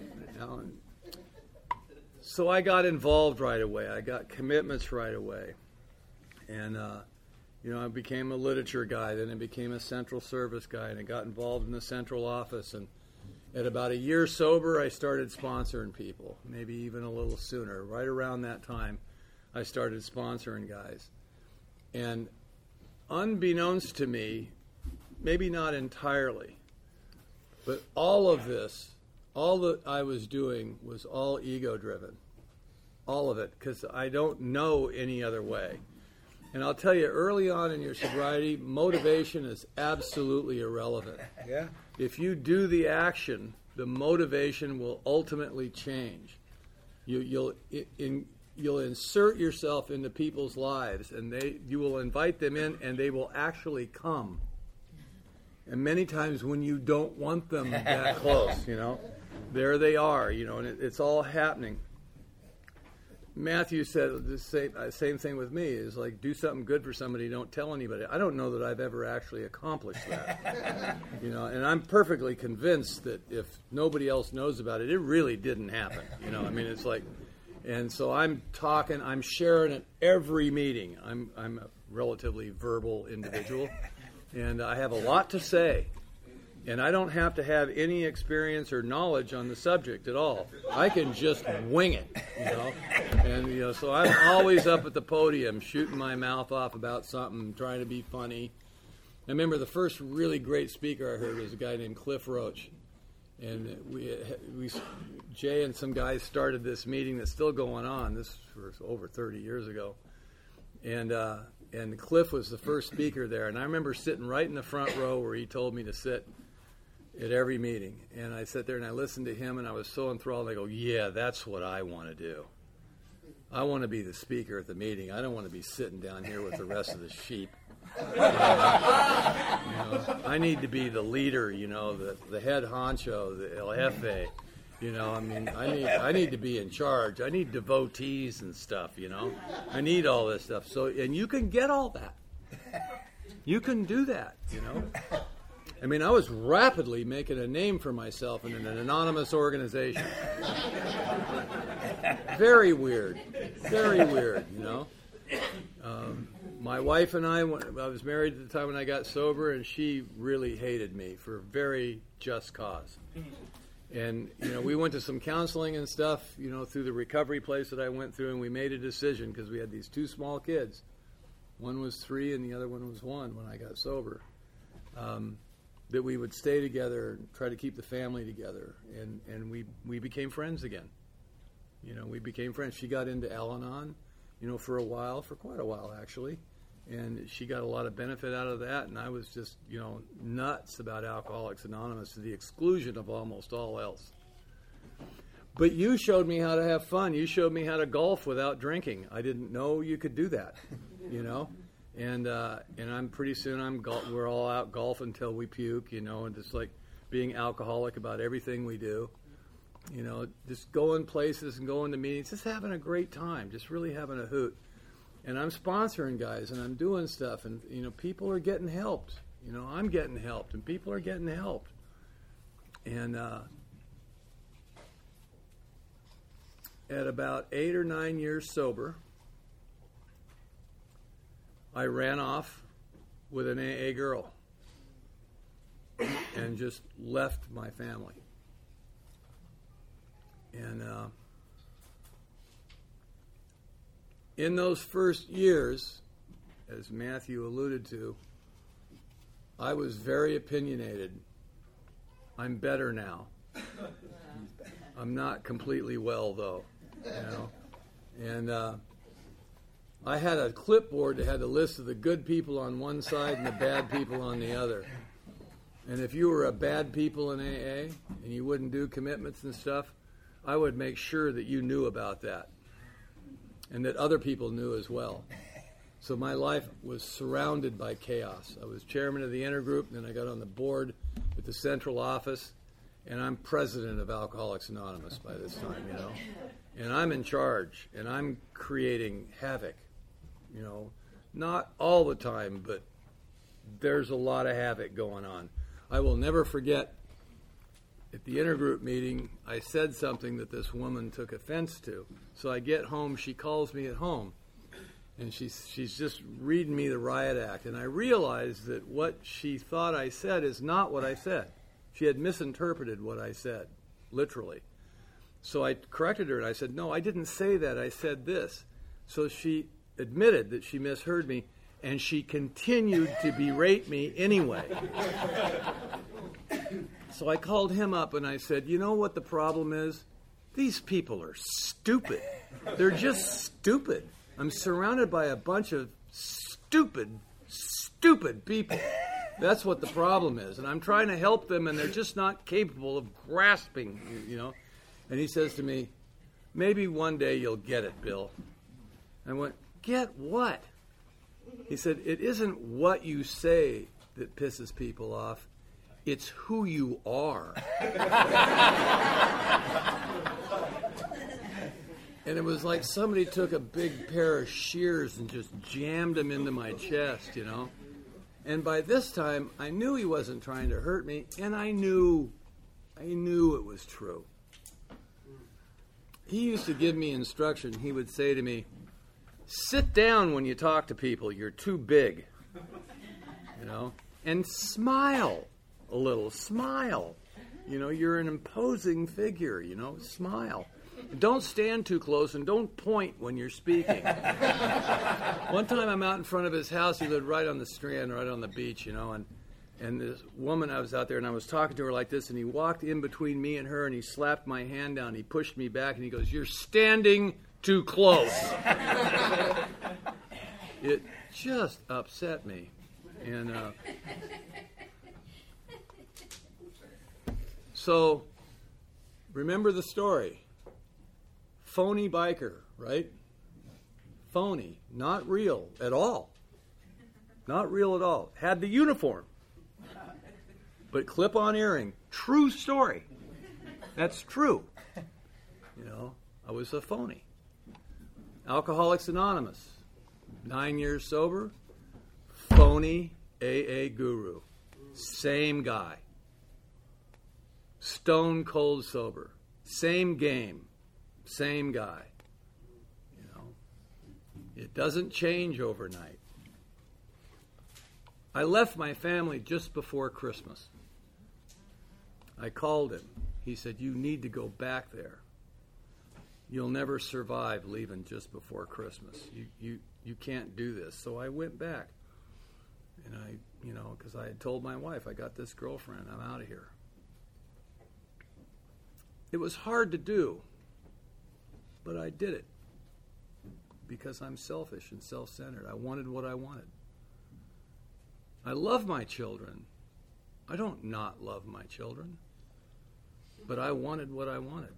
So I got involved right away. I got commitments right away. And, uh, you know, I became a literature guy. Then I became a central service guy, and I got involved in the central office. And at about a year sober, I started sponsoring people, maybe even a little sooner, right around that time. I started sponsoring guys. And unbeknownst to me, maybe not entirely, but all of this, all that I was doing was all ego-driven. All of it, because I don't know any other way. And I'll tell you, early on in your sobriety, motivation is absolutely irrelevant. Yeah. If you do the action, the motivation will ultimately change. You, you'll in, You'll insert yourself into people's lives, and they you will invite them in, and they will actually come. And many times when you don't want them that close, you know, there they are, you know, and it, it's all happening. Matthew said the same, uh, same thing with me, is like, do something good for somebody, don't tell anybody. I don't know that I've ever actually accomplished that. You know, and I'm perfectly convinced that if nobody else knows about it, it really didn't happen. You know, I mean, it's like... And so I'm talking, I'm sharing at every meeting. I'm I'm a relatively verbal individual, and I have a lot to say. And I don't have to have any experience or knowledge on the subject at all. I can just wing it, you know. And you know, so I'm always up at the podium, shooting my mouth off about something, trying to be funny. I remember the first really great speaker I heard was a guy named Cliff Roach. And we, we, Jay and some guys started this meeting that's still going on. This was over thirty years ago. And uh, and Cliff was the first speaker there. And I remember sitting right in the front row where he told me to sit at every meeting. And I sat there and I listened to him, and I was so enthralled. I go, yeah, that's what I want to do. I want to be the speaker at the meeting. I don't want to be sitting down here with the rest of the sheep. You know, I need to be the leader, you know, the, the head honcho, the El Jefe. You know, I mean, I need I need to be in charge. I need devotees and stuff, you know. I need all this stuff. So, and you can get all that. You can do that, you know. I mean, I was rapidly making a name for myself in an anonymous organization. Very weird. Very weird, you know. Um, my wife and I, I was married at the time when I got sober, and she really hated me for a very just cause. And, you know, we went to some counseling and stuff, you know, through the recovery place that I went through, and we made a decision because we had these two small kids. One was three and the other one was one when I got sober. Um, that we would stay together and try to keep the family together. And, and we, we became friends again. You know, we became friends. She got into Al-Anon, you know, for a while, for quite a while, actually. And she got a lot of benefit out of that, and I was just, you know, nuts about Alcoholics Anonymous to the exclusion of almost all else. But you showed me how to have fun. You showed me how to golf without drinking. I didn't know you could do that, you know. And uh, and I'm pretty soon I'm gol- we're all out golfing until we puke, you know, and just like being alcoholic about everything we do. You know, just going places and going to meetings, just having a great time, just really having a hoot. And I'm sponsoring guys, and I'm doing stuff, and, you know, people are getting helped. You know, I'm getting helped, and people are getting helped. And uh, at about eight or nine years sober, I ran off with an A A girl and just left my family. And uh, in those first years, as Matthew alluded to, I was very opinionated. I'm better now. I'm not completely well, though, you know. And uh, I had a clipboard that had a list of the good people on one side and the bad people on the other. And if you were a bad people in A A and you wouldn't do commitments and stuff, I would make sure that you knew about that and that other people knew as well. So my life was surrounded by chaos. I was chairman of the intergroup, and then I got on the board at the central office, and I'm president of Alcoholics Anonymous by this time, you know. And I'm in charge, and I'm creating havoc, you know. Not all the time, but there's a lot of havoc going on. I will never forget, at the intergroup meeting, I said something that this woman took offense to. So I get home, she calls me at home, and she's, she's just reading me the riot act. And I realized that what she thought I said is not what I said. She had misinterpreted what I said, literally. So I corrected her, and I said, no, I didn't say that. I said this. So she admitted that she misheard me, and she continued to berate me anyway. So I called him up, and I said, you know what the problem is? These people are stupid. They're just stupid. I'm surrounded by a bunch of stupid, stupid people. That's what the problem is. And I'm trying to help them, and they're just not capable of grasping, you know. And he says to me, maybe one day you'll get it, Bill. I went, get what? He said, it isn't what you say that pisses people off. It's who you are. And it was like somebody took a big pair of shears and just jammed them into my chest, you know. And by this time, I knew he wasn't trying to hurt me, and I knew, I knew it was true. He used to give me instruction. He would say to me, sit down when you talk to people. You're too big, you know. And smile a little. Smile. You know, you're an imposing figure, you know. Smile. Don't stand too close, and don't point when you're speaking. One time I'm out in front of his house. He lived right on the Strand, right on the beach, you know, and and this woman, I was out there, and I was talking to her like this, and he walked in between me and her, and he slapped my hand down. He pushed me back, and he goes, you're standing too close. It just upset me. And uh, so, remember the story. Phony biker, right? Phony, not real at all. Not real at all. Had the uniform, but clip-on earring. True story. That's true. You know, I was a phony. Alcoholics Anonymous. Nine years sober. Phony A A guru. Same guy. Stone cold sober. Same game. Same guy. You know, it doesn't change overnight. I left my family just before Christmas. I called him. He said, you need to go back there. You'll never survive leaving just before Christmas. You you you can't do this. So I went back. And I, you know, because I had told my wife, I got this girlfriend, I'm out of here. It was hard to do. But I did it because I'm selfish and self-centered. I wanted what I wanted. I love my children. I don't not love my children. But I wanted what I wanted.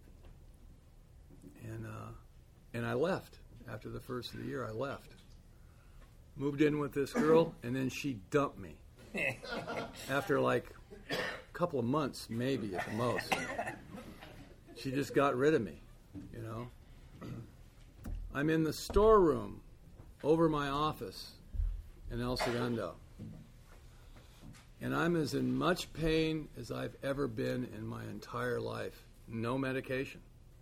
And uh, and I left. After the first of the year, I left. Moved in with this girl, and then she dumped me. After like a couple of months, maybe at the most. She just got rid of me. You know, I'm in the storeroom over my office in El Segundo, and I'm as in much pain as I've ever been in my entire life. No medication.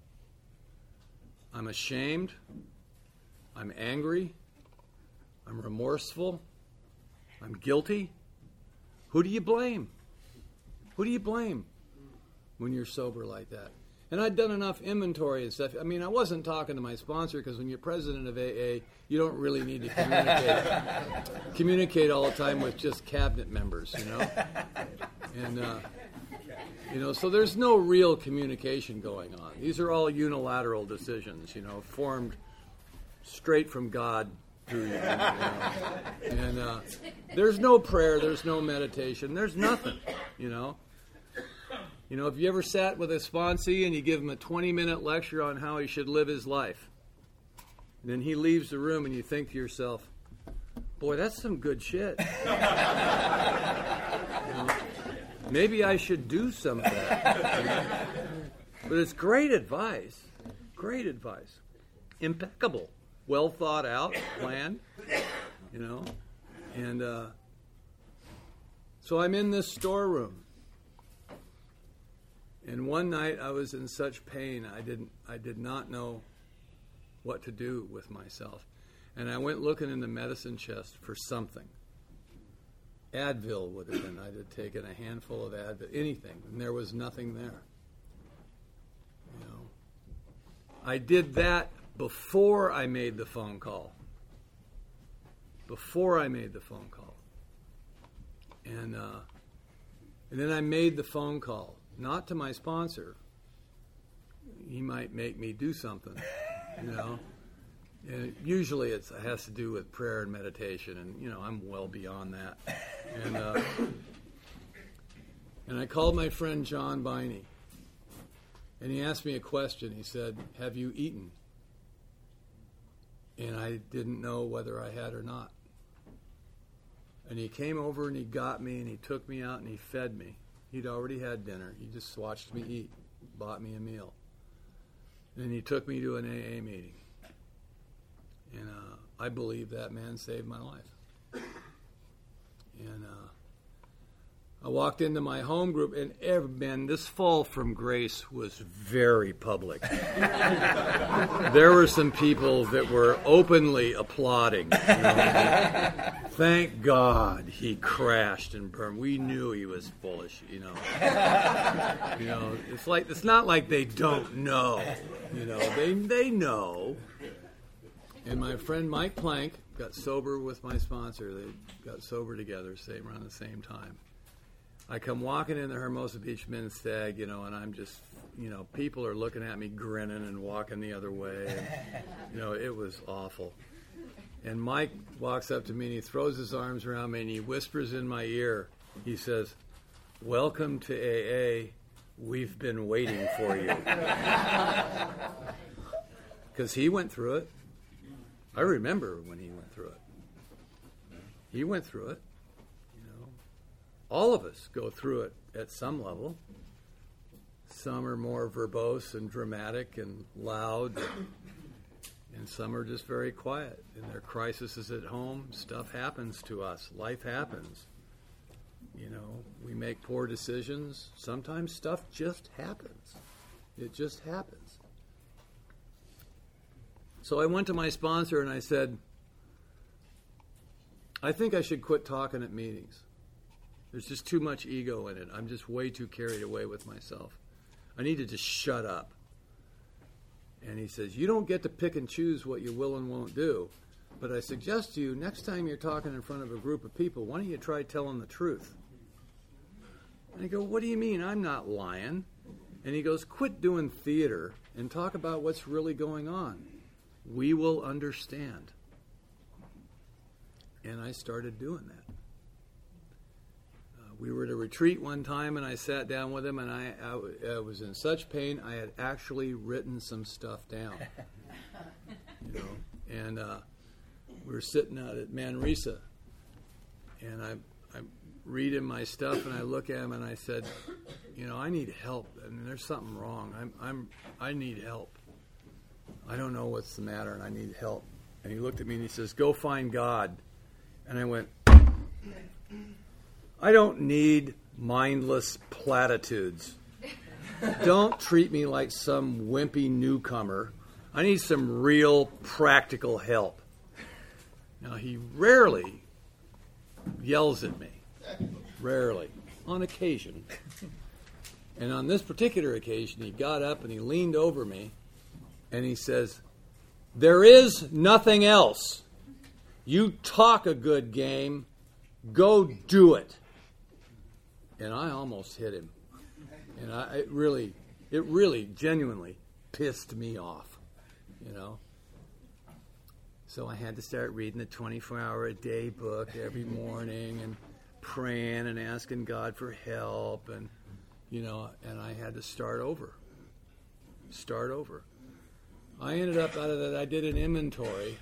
I'm ashamed. I'm angry. I'm remorseful. I'm guilty. Who do you blame? Who do you blame when you're sober like that? And I'd done enough inventory and stuff. I mean, I wasn't talking to my sponsor because when you're president of A A, you don't really need to communicate communicate all the time with just cabinet members, you know. And uh, you know, so there's no real communication going on. These are all unilateral decisions, you know, formed straight from God through you. you know. And uh, there's no prayer, there's no meditation, there's nothing, you know. You know, if you ever sat with a sponsee and you give him a twenty-minute lecture on how he should live his life, and then he leaves the room and you think to yourself, boy, that's some good shit. You know, maybe I should do some of that. You know? But it's great advice. Great advice. Impeccable. Well thought out, planned, you know. And uh, so I'm in this storeroom. And one night I was in such pain I didn't I did not know what to do with myself. And I went looking in the medicine chest for something. Advil would have been. I'd have taken a handful of Advil, anything, and there was nothing there. You know. I did that before I made the phone call. Before I made the phone call. And uh, and then I made the phone call. Not to my sponsor. He might make me do something, you know. And usually it's, it has to do with prayer and meditation, and, you know, I'm well beyond that. And uh, and I called my friend John Biney, and he asked me a question. He said, have you eaten? And I didn't know whether I had or not. And he came over and he got me, and he took me out and he fed me. He'd already had dinner. He just watched me eat, bought me a meal. And he took me to an A A meeting. And uh, I believe that man saved my life. And uh, I walked into my home group, and every, man, this fall from grace was very public. There were some people that were openly applauding. You know, thank God he crashed and burned. We knew he was foolish, you know. You know, it's like it's not like they don't know. You know, they they know. And my friend Mike Plank got sober with my sponsor. They got sober together, same around the same time. I come walking in the Hermosa Beach Men's Stag, you know, and I'm just, you know, people are looking at me grinning and walking the other way. And, you know, it was awful. And Mike walks up to me and he throws his arms around me and he whispers in my ear. He says, welcome to A A. We've been waiting for you. Because he went through it. I remember when he went through it. He went through it. You know, all of us go through it at some level. Some are more verbose and dramatic and loud, and some are just very quiet. And their crisis is at home. Stuff happens to us. Life happens. You know, we make poor decisions. Sometimes stuff just happens. It just happens. So I went to my sponsor and I said, I think I should quit talking at meetings. There's just too much ego in it. I'm just way too carried away with myself. I need to just shut up. And he says, you don't get to pick and choose what you will and won't do. But I suggest to you, next time you're talking in front of a group of people, why don't you try telling the truth? And I go, what do you mean? I'm not lying. And he goes, quit doing theater and talk about what's really going on. We will understand. And I started doing that. Uh, we were at a retreat one time, and I sat down with him, and I, I, I was in such pain, I had actually written some stuff down. You know, and uh, we were sitting out at Manresa, and I, I'm reading my stuff, and I look at him, and I said, you know, I need help. I mean, there's something wrong. I'm, I'm, I need help. I don't know what's the matter, and I need help. And he looked at me and he says, go find God. And I went, I don't need mindless platitudes. Don't treat me like some wimpy newcomer. I need some real practical help. Now, he rarely yells at me. Rarely. On occasion. And on this particular occasion, he got up and he leaned over me and he says, "There is nothing else. You talk a good game. Go do it." And I almost hit him. And I it really, it really genuinely pissed me off, you know. So I had to start reading the twenty-four hour a day book every morning and praying and asking God for help, and you know, and I had to start over. Start over. I ended up out of that, I did an inventory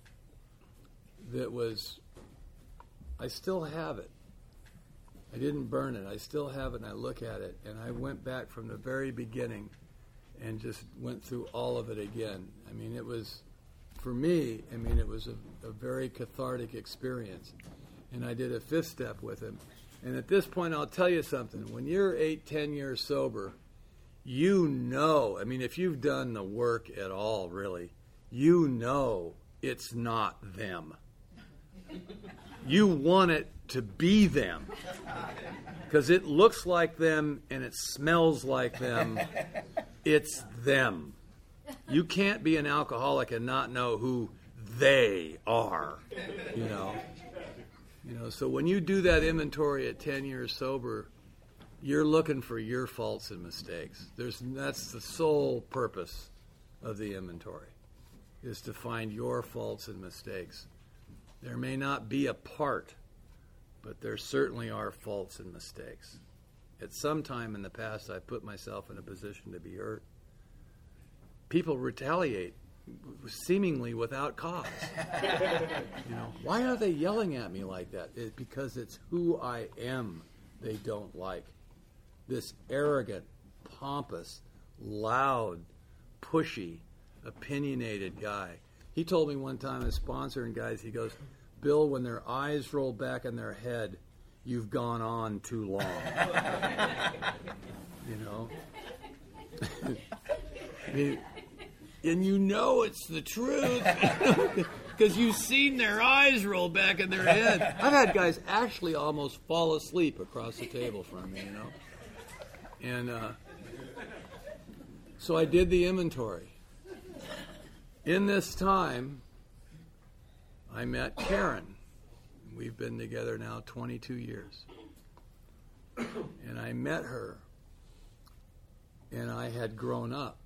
that was, I still have it. I didn't burn it. I still have it, and I look at it, and I went back from the very beginning and just went through all of it again. I mean, it was, for me, I mean, it was a, a very cathartic experience. And I did a fifth step with him. And at this point, I'll tell you something. When you're eight, ten years sober, you know, I mean, if you've done the work at all, really, you know it's not them. You want it to be them. Because it looks like them and it smells like them. It's them. You can't be an alcoholic and not know who they are, you know. You know, so when you do that inventory at ten years sober, you're looking for your faults and mistakes. There's that's the sole purpose of the inventory, is to find your faults and mistakes. There may not be a part, but there certainly are faults and mistakes. At some time in the past, I put myself in a position to be hurt. People retaliate seemingly without cause. You know, why are they yelling at me like that? It, because it's who I am they don't like. This arrogant, pompous, loud, pushy, opinionated guy. He told me one time, as sponsoring guys, he goes, "Bill, when their eyes roll back in their head, you've gone on too long." You know? I mean, and you know it's the truth because you've seen their eyes roll back in their head. I've had guys actually almost fall asleep across the table from me, you know. And uh, so I did the inventory. In this time, I met Karen. We've been together now twenty-two years. And I met her, and I had grown up.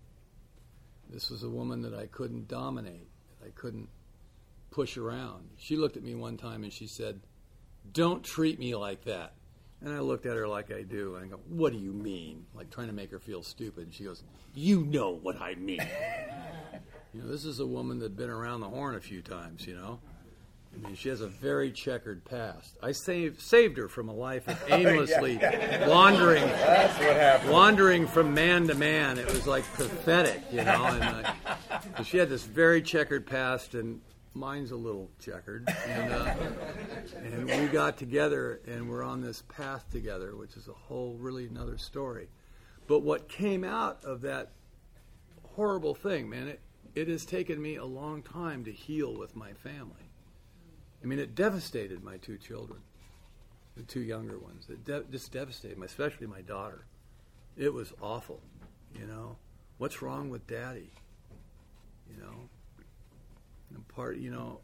This was a woman that I couldn't dominate, that I couldn't push around. She looked at me one time and she said, "Don't treat me like that." And I looked at her like I do, and I go, "What do you mean?" Like trying to make her feel stupid. She goes, "You know what I mean." You know, this is a woman that'd been around the horn a few times, you know. I mean, she has a very checkered past. I saved saved her from a life of aimlessly yeah. wandering, That's what happened. wandering from man to man. It was like pathetic, you know. And uh, so she had this very checkered past, and mine's a little checkered. And, uh, and we got together, and we're on this path together, which is a whole, really another story. But what came out of that horrible thing, man, it, it has taken me a long time to heal with my family. I mean, it devastated my two children, the two younger ones. It de- just devastated me, especially my daughter. It was awful, you know. What's wrong with Daddy? You know, and part, you know,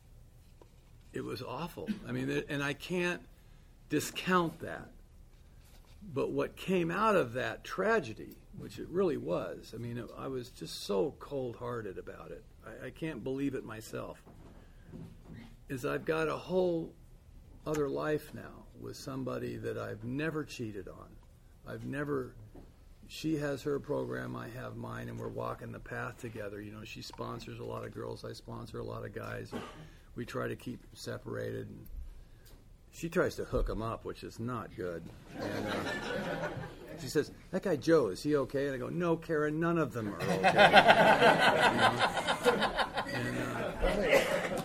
it was awful. I mean, it, and I can't discount that. But what came out of that tragedy, which it really was, I mean, it, I was just so cold-hearted about it. I, I can't believe it myself. Is I've got a whole other life now with somebody that I've never cheated on. I've never, she has her program, I have mine, and we're walking the path together. You know, she sponsors a lot of girls, I sponsor a lot of guys. And we try to keep separated. And she tries to hook them up, which is not good. And uh, she says, "That guy Joe, is he okay?" And I go, "No, Karen, none of them are okay." You know? And, uh,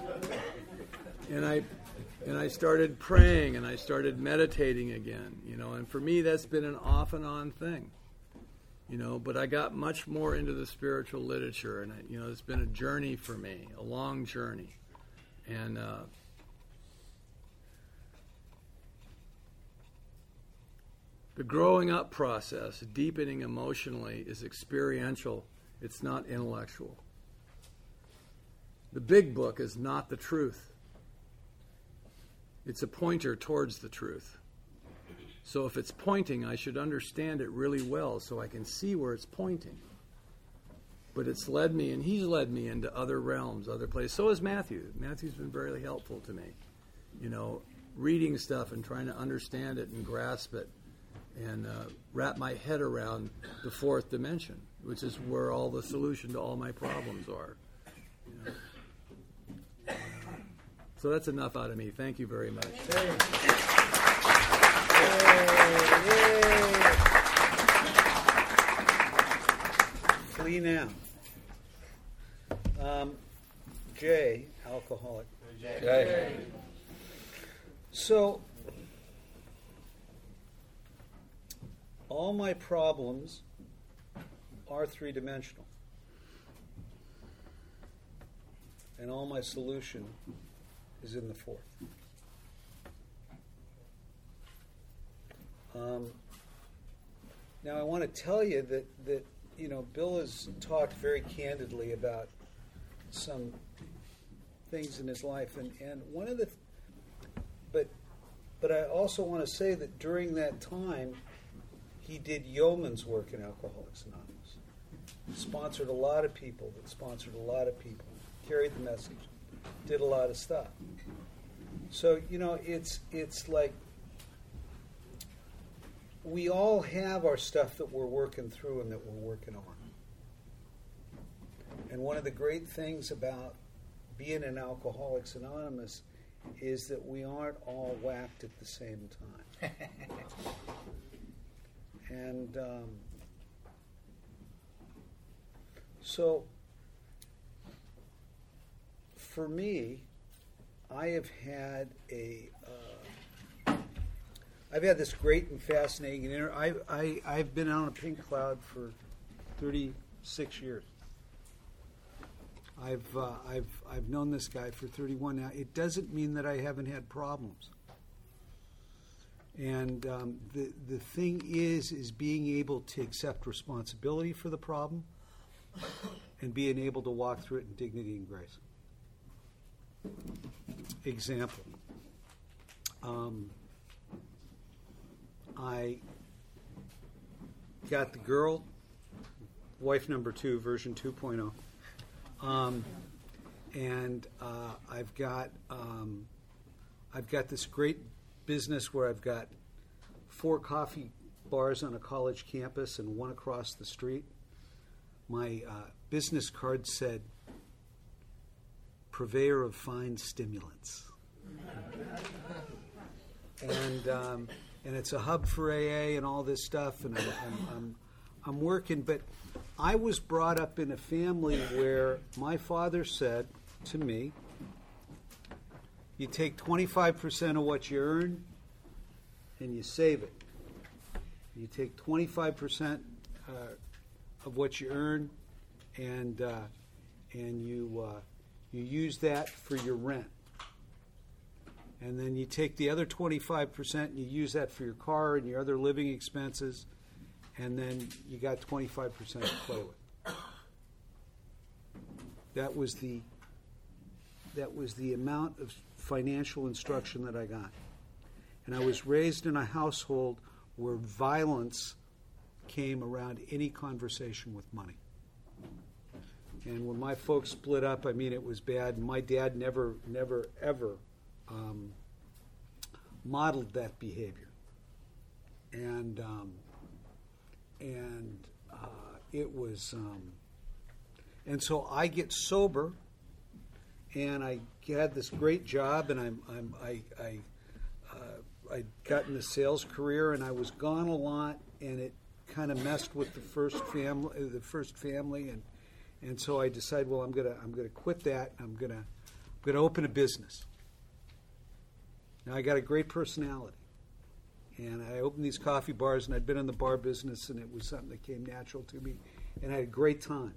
And I, and I started praying, and I started meditating again, you know. And for me, that's been an off and on thing, you know. But I got much more into the spiritual literature, and I, you know, it's been a journey for me, a long journey. And uh, The growing up process, deepening emotionally, is experiential. It's not intellectual. The big book is not the truth. It's a pointer towards the truth. So if it's pointing, I should understand it really well so I can see where it's pointing. But it's led me, and he's led me into other realms, other places. So has Matthew. Matthew's been very helpful to me. You know, reading stuff and trying to understand it and grasp it and uh, wrap my head around the fourth dimension, which is where all the solution to all my problems are. You know? So that's enough out of me. Thank you very much. Yay. Yay. Flee now. Um, Jay, alcoholic. Jay. So, all my problems are three-dimensional. And all my solution is in the fourth. Um, now, I want to tell you that, that, you know, Bill has talked very candidly about some things in his life. And, and one of the... Th- but, but I also want to say that during that time, he did yeoman's work in Alcoholics Anonymous. Sponsored a lot of people, that sponsored a lot of people, carried the message, did a lot of stuff. So, you know, it's it's like we all have our stuff that we're working through and that we're working on. And one of the great things about being in Alcoholics Anonymous is that we aren't all whacked at the same time. And um, so, for me, I have had a, uh, I've had this great and fascinating inter- I, I, I've been on a pink cloud for thirty-six years. I've, uh, I've, I've known this guy for thirty-one now. It doesn't mean that I haven't had problems. And um, the the thing is, is being able to accept responsibility for the problem and being able to walk through it in dignity and grace. Example. Um, I got the girl, wife number two, version two point oh. Um, and uh, I've got um, I've got this great business where I've got four coffee bars on a college campus and one across the street. My uh, business card said, "Purveyor of fine stimulants," and um, and it's a hub for A A and all this stuff. And I'm, I'm, I'm I'm working, but I was brought up in a family where my father said to me, "You take twenty-five percent of what you earn and you save it. You take twenty-five percent uh, of what you earn and uh, and you uh, you use that for your rent. And then you take the other twenty-five percent and you use that for your car and your other living expenses, and then you got twenty-five percent to play with." That was the that was the amount of financial instruction that I got. And I was raised in a household where violence came around any conversation with money. And when my folks split up, I mean, it was bad. My dad never, never, ever um, modeled that behavior. And um, and uh, it was, um, and so I get sober, and I had this great job, and I'm, I'm I, I, uh, I got in the sales career, and I was gone a lot, and it kind of messed with the first family, the first family, and and so I decided, well, I'm gonna I'm gonna quit that. I'm gonna I'm gonna open a business. Now I got a great personality, and I opened these coffee bars, and I'd been in the bar business, and it was something that came natural to me, and I had a great time.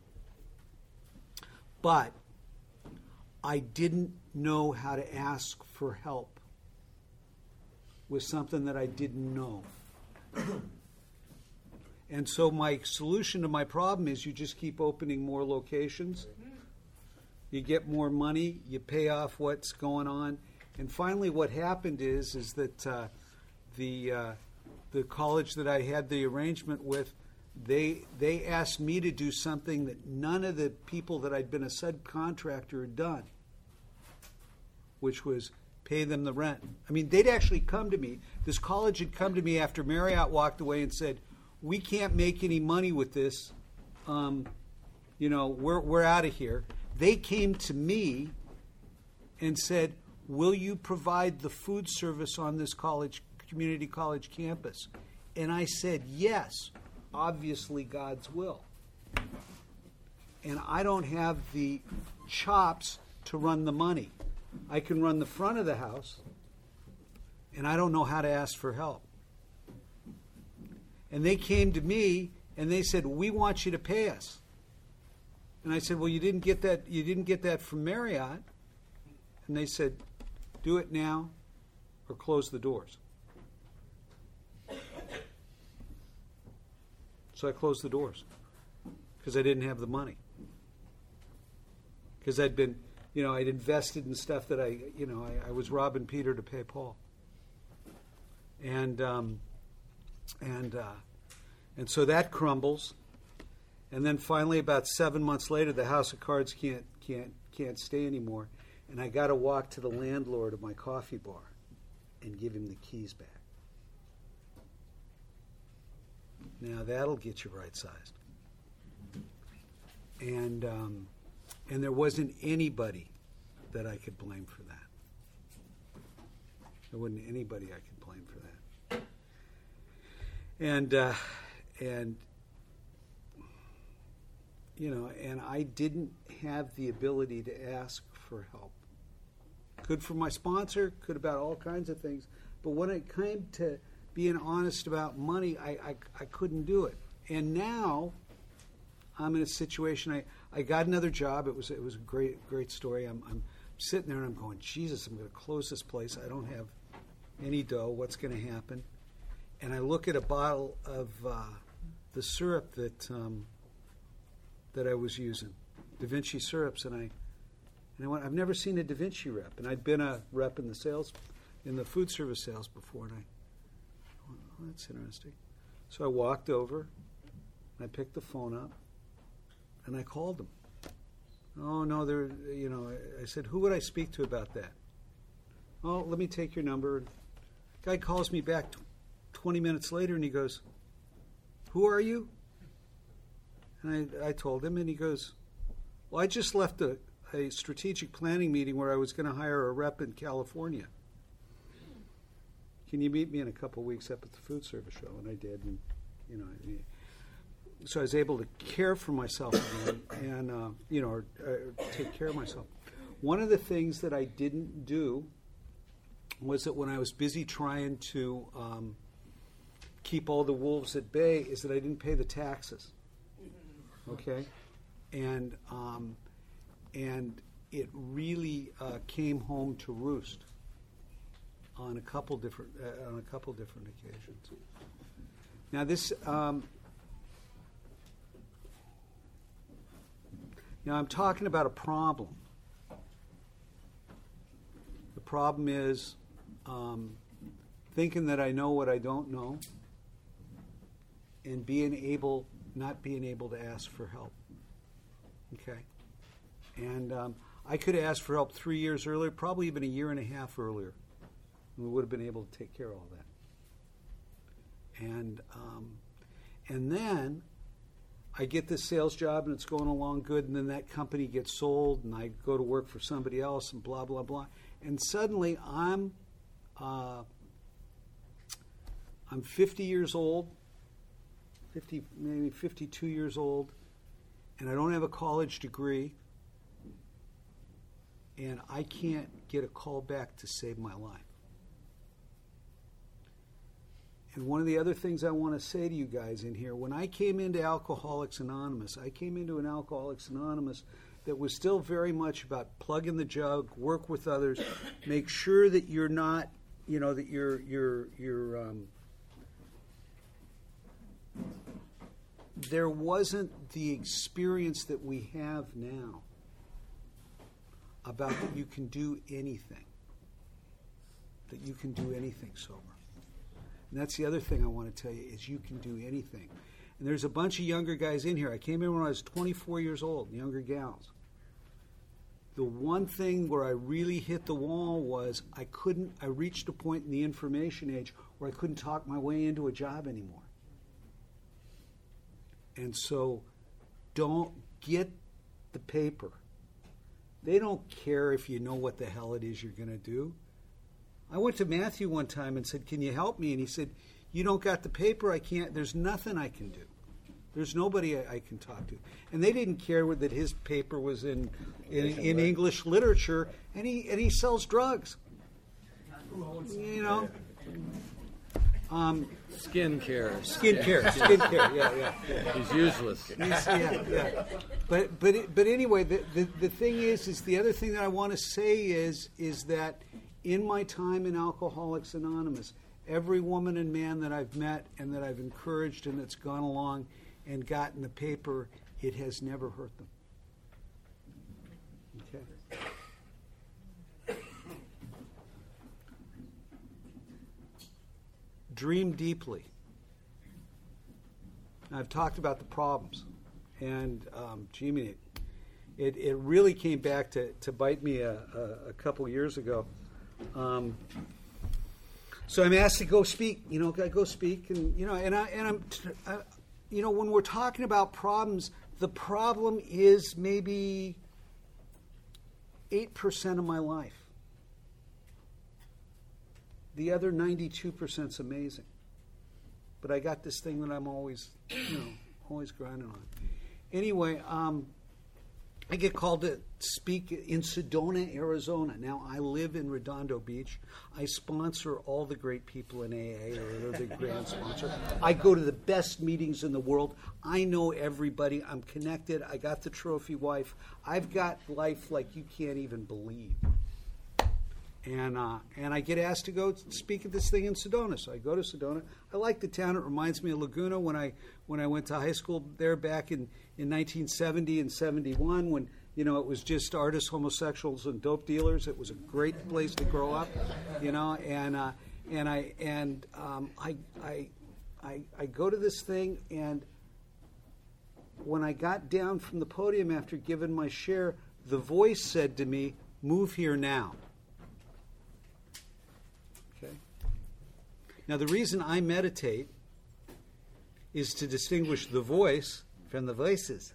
But I didn't know how to ask for help with something that I didn't know. And so my solution to my problem is you just keep opening more locations. You get more money, you pay off what's going on. And finally what happened is is that uh, the uh, the college that I had the arrangement with, they they asked me to do something that none of the people that I'd been a subcontractor had done, which was pay them the rent. I mean, they'd actually come to me. This college had come to me after Marriott walked away and said, we can't make any money with this. Um, you know, we're we're out of here. They came to me and said, will you provide the food service on this college, community college campus? And I said, yes, obviously God's will. And I don't have the chops to run the money. I can run the front of the house, and I don't know how to ask for help. And they came to me and they said, we want you to pay us. And I said, well, you didn't get that, you didn't get that from Marriott. And they said, do it now or close the doors. So I closed the doors because I didn't have the money. Because I'd been, you know, I'd invested in stuff that I, you know, I, I was robbing Peter to pay Paul. And, um, and, uh, and so that crumbles. And then finally, about seven months later, the House of Cards can't can't can't stay anymore, and I got to walk to the landlord of my coffee bar and give him the keys back. Now that'll get you right-sized. And um, and there wasn't anybody that I could blame for that. There wasn't anybody I could blame for that. And uh, and. You know, and I didn't have the ability to ask for help. Could for my sponsor, could about all kinds of things. But when it came to being honest about money, I, I, I couldn't do it. And now I'm in a situation, I, I got another job. It was it was a great great story. I'm, I'm sitting there and I'm going, Jesus, I'm going to close this place. I don't have any dough. What's going to happen? And I look at a bottle of uh, the syrup that... Um, that I was using, Da Vinci syrups, and I, and I went, I've never seen a Da Vinci rep, and I'd been a rep in the sales, in the food service sales before, and I went, oh, that's interesting. So I walked over, and I picked the phone up, and I called them. Oh no, they're, you know, I, I said, who would I speak to about that? Oh, let me take your number. Guy calls me back t- twenty minutes later, and he goes, who are you? And I, I told him, and he goes, well, I just left a, a strategic planning meeting where I was going to hire a rep in California. Can you meet me in a couple of weeks up at the food service show? And I did, and you know, so I was able to care for myself again, and uh, you know, or, or take care of myself. One of the things that I didn't do was that when I was busy trying to um, keep all the wolves at bay, is that I didn't pay the taxes. Okay, and um, and it really uh, came home to roost on a couple different uh, on a couple different occasions. Now this um, now I'm talking about a problem. The problem is um, thinking that I know what I don't know, and being able. Not being able to ask for help. Okay? And um, I could have asked for help three years earlier, probably even a year and a half earlier. And we would have been able to take care of all that. And um, and then I get this sales job and it's going along good, and then that company gets sold and I go to work for somebody else and blah, blah, blah. And suddenly I'm uh, I'm fifty years old. fifty, maybe fifty-two years old, and I don't have a college degree, and I can't get a call back to save my life. And one of the other things I want to say to you guys in here, when I came into Alcoholics Anonymous, I came into an Alcoholics Anonymous that was still very much about plug in the jug, work with others, make sure that you're not, you know, that you're you're you're um, there wasn't the experience that we have now about that you can do anything, that you can do anything sober. And that's the other thing I want to tell you is you can do anything. And there's a bunch of younger guys in here. I came in when I was twenty-four years old, younger gals. The one thing where I really hit the wall was I couldn't, I reached a point in the information age where I couldn't talk my way into a job anymore. And so don't get the paper. They don't care if you know what the hell it is you're going to do. I went to Matthew one time and said, can you help me? And he said, you don't got the paper, I can't, there's nothing I can do. There's nobody I, I can talk to. And they didn't care that his paper was in in, in English literature, and he and he sells drugs. You know? Um, Skin care. Skin care, skin care, yeah, yeah. He's useless. He's, yeah, yeah. But but it- but anyway, the, the the thing is, is the other thing that I want to say is is that in my time in Alcoholics Anonymous, every woman and man that I've met and that I've encouraged and that's gone along and gotten the paper, it has never hurt them. Okay. Dream deeply. I've talked about the problems, and um, gee, me, it, it really came back to, to bite me a, a, a couple years ago. Um, so I'm asked to go speak. You know, I go speak, and you know, and I and I'm, I, you know, when we're talking about problems, the problem is maybe eight percent of my life. The other ninety-two percent is amazing. But I got this thing that I'm always, you know, always grinding on. Anyway, um, I get called to speak in Sedona, Arizona. Now, I live in Redondo Beach. I sponsor all the great people in A A, or they're the grand sponsor. I go to the best meetings in the world. I know everybody. I'm connected. I got the trophy wife. I've got life like you can't even believe. And uh, and I get asked to go speak at this thing in Sedona, so I go to Sedona. I like the town. It reminds me of Laguna when I when I went to high school there back in, in nineteen seventy and seventy-one, when you know it was just artists, homosexuals, and dope dealers. It was a great place to grow up, you know. And uh, and I and um, I, I I I go to this thing, and when I got down from the podium after giving my share, the voice said to me, "Move here now." Now, the reason I meditate is to distinguish the voice from the voices.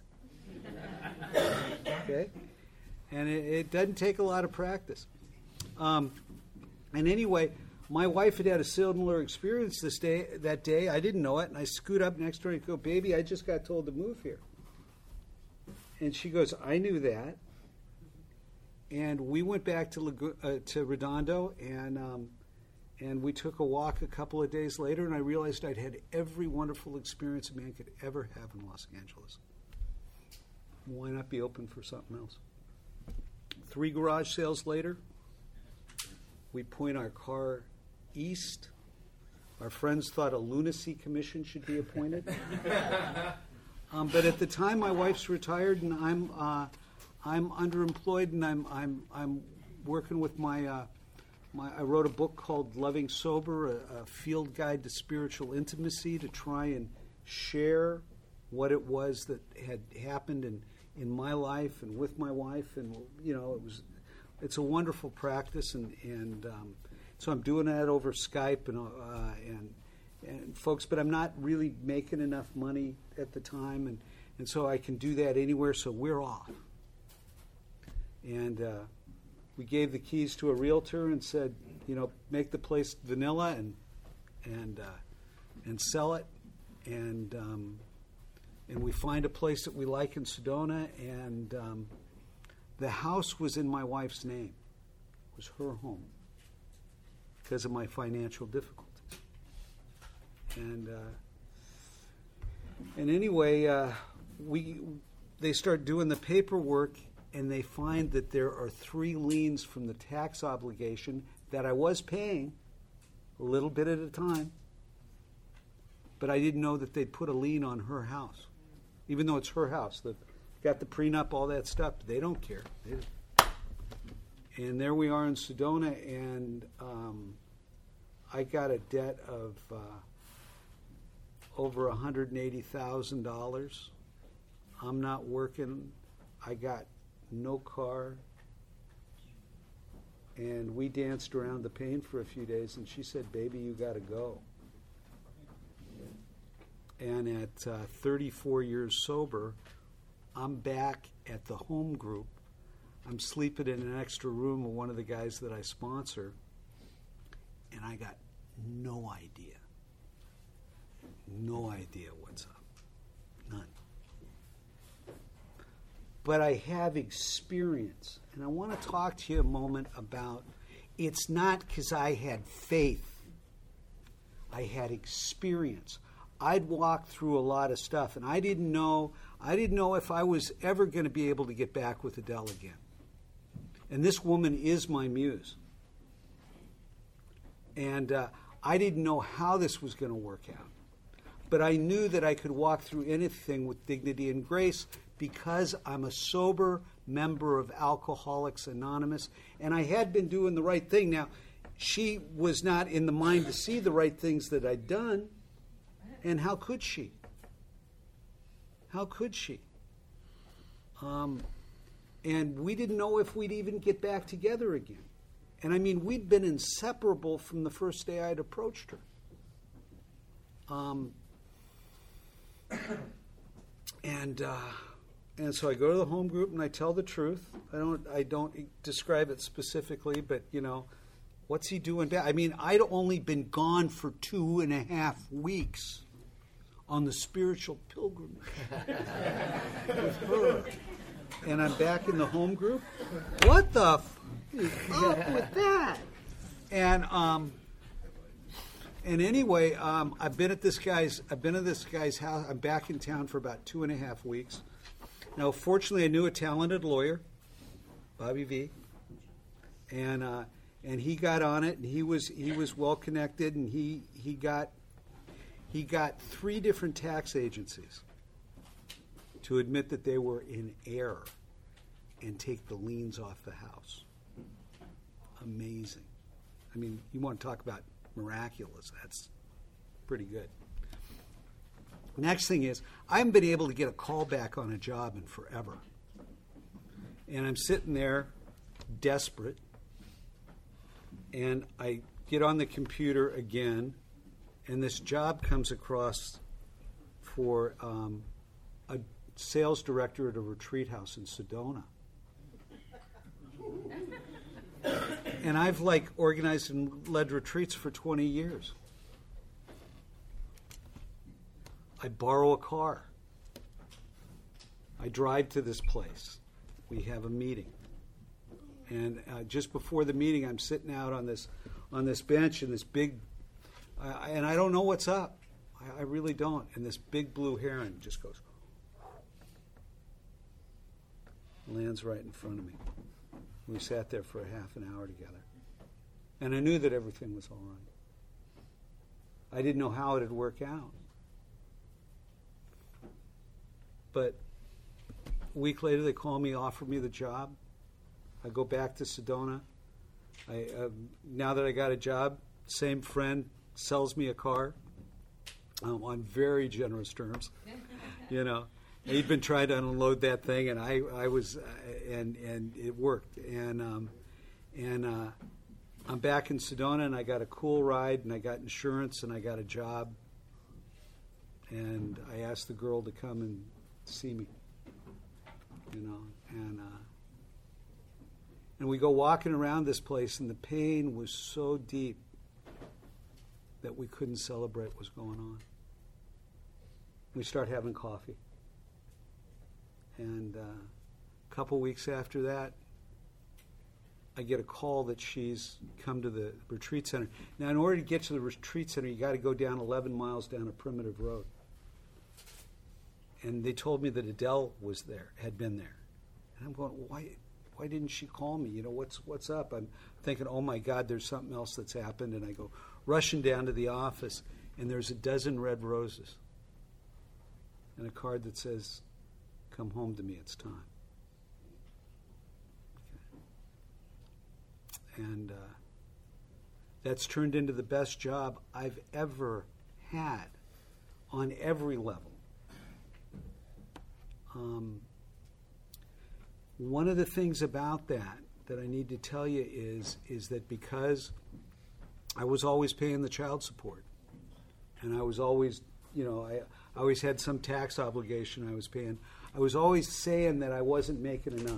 Okay? And it, it doesn't take a lot of practice. Um, and anyway, my wife had had a similar experience this day. That day, I didn't know it, and I scoot up next to her and go, "Baby, I just got told to move here." And she goes, "I knew that." And we went back to Lagu- uh, to Redondo, and um, And we took a walk a couple of days later, and I realized I'd had every wonderful experience a man could ever have in Los Angeles. Why not be open for something else? Three garage sales later, we point our car east. Our friends thought a lunacy commission should be appointed. um, but at the time, my wife's retired, and I'm uh, I'm underemployed, and I'm I'm I'm working with my. Uh, My, I wrote a book called Loving Sober, a, a field guide to spiritual intimacy, to try and share what it was that had happened in, in my life and with my wife. And, you know, it was, it's a wonderful practice. And, and um, so I'm doing that over Skype and, uh, and, and folks, but I'm not really making enough money at the time. And, and so I can do that anywhere. So we're off. And, uh, we gave the keys to a realtor and said, you know, make the place vanilla and and uh, and sell it, and um, and we find a place that we like in Sedona, and um, the house was in my wife's name, it was her home because of my financial difficulties, and uh, and anyway, uh, we they start doing the paperwork. And they find that there are three liens from the tax obligation that I was paying a little bit at a time, but I didn't know that they'd put a lien on her house. even though it's her house. They've got the prenup, all that stuff. They don't care. They, and there we are in Sedona, and um, I got a debt of uh, over one hundred eighty thousand dollars. I'm not working. I got no car. And we danced around the pain for a few days, and she said, baby, you got to go. And at uh, thirty-four years sober, I'm back at the home group. I'm sleeping in an extra room with one of the guys that I sponsor, and I got no idea. No idea what's up. None. But I have experience, and I want to talk to you a moment about, it's not because I had faith. I had experience. I'd walked through a lot of stuff, and I didn't know, I didn't know if I was ever going to be able to get back with Adele again. And this woman is my muse. And uh, I didn't know how this was going to work out. But I knew that I could walk through anything with dignity and grace because I'm a sober member of Alcoholics Anonymous, and I had been doing the right thing. Now, she was not in the mind to see the right things that I'd done, and how could she? How could she? Um, and we didn't know if we'd even get back together again. And I mean, we'd been inseparable from the first day I'd approached her. Um, and uh, and so I go to the home group and I tell the truth. I don't I don't describe it specifically, but you know, what's he doing back? I mean, I'd only been gone for two and a half weeks on the spiritual pilgrimage with her, and I'm back in the home group. What the f- is up with that? And um. And anyway, um, I've been at this guy's. I've been at this guy's house. I'm back in town for about two and a half weeks. Now, fortunately, I knew a talented lawyer, Bobby V, and uh, and he got on it, and he was he was well connected, and he he got he got three different tax agencies to admit that they were in error and take the liens off the house. Amazing. I mean, you want to talk about miraculous. That's pretty good. Next thing is, I haven't been able to get a call back on a job in forever. And I'm sitting there desperate, and I get on the computer again, and this job comes across for um, a sales director at a retreat house in Sedona. And I've like organized and led retreats for twenty years. I borrow a car. I drive to this place. We have a meeting. And uh, just before the meeting, I'm sitting out on this on this bench in this big, uh, and I don't know what's up. I, I really don't. And this big blue heron just goes, lands right in front of me. We sat there for a half an hour together. And I knew that everything was all right. I didn't know how it would work out. But a week later, they call me, offer me the job. I go back to Sedona. I, uh, now that I got a job, same friend sells me a car um, on very generous terms, you know. He'd been trying to unload that thing, and I, I was, uh, and and it worked. And um, and uh, I'm back in Sedona, and I got a cool ride, and I got insurance, and I got a job. And I asked the girl to come and see me, you know, and uh, and we go walking around this place, and the pain was so deep that we couldn't celebrate what was going on. We start having coffee. And uh, a couple weeks after that, I get a call that she's come to the retreat center. Now, in order to get to the retreat center, you got to go down eleven miles down a primitive road. And they told me that Adele was there, had been there. And I'm going, why, why didn't she call me? You know, what's what's up? I'm thinking, oh my God, there's something else that's happened. And I go rushing down to the office, and there's a dozen red roses. and a card that says, "Come home to me, it's time." Okay. And uh, that's turned into the best job I've ever had on every level. Um, one of the things about that that I need to tell you is is that because I was always paying the child support, and I was always, you know, I, I always had some tax obligation I was paying. I was always saying that I wasn't making enough,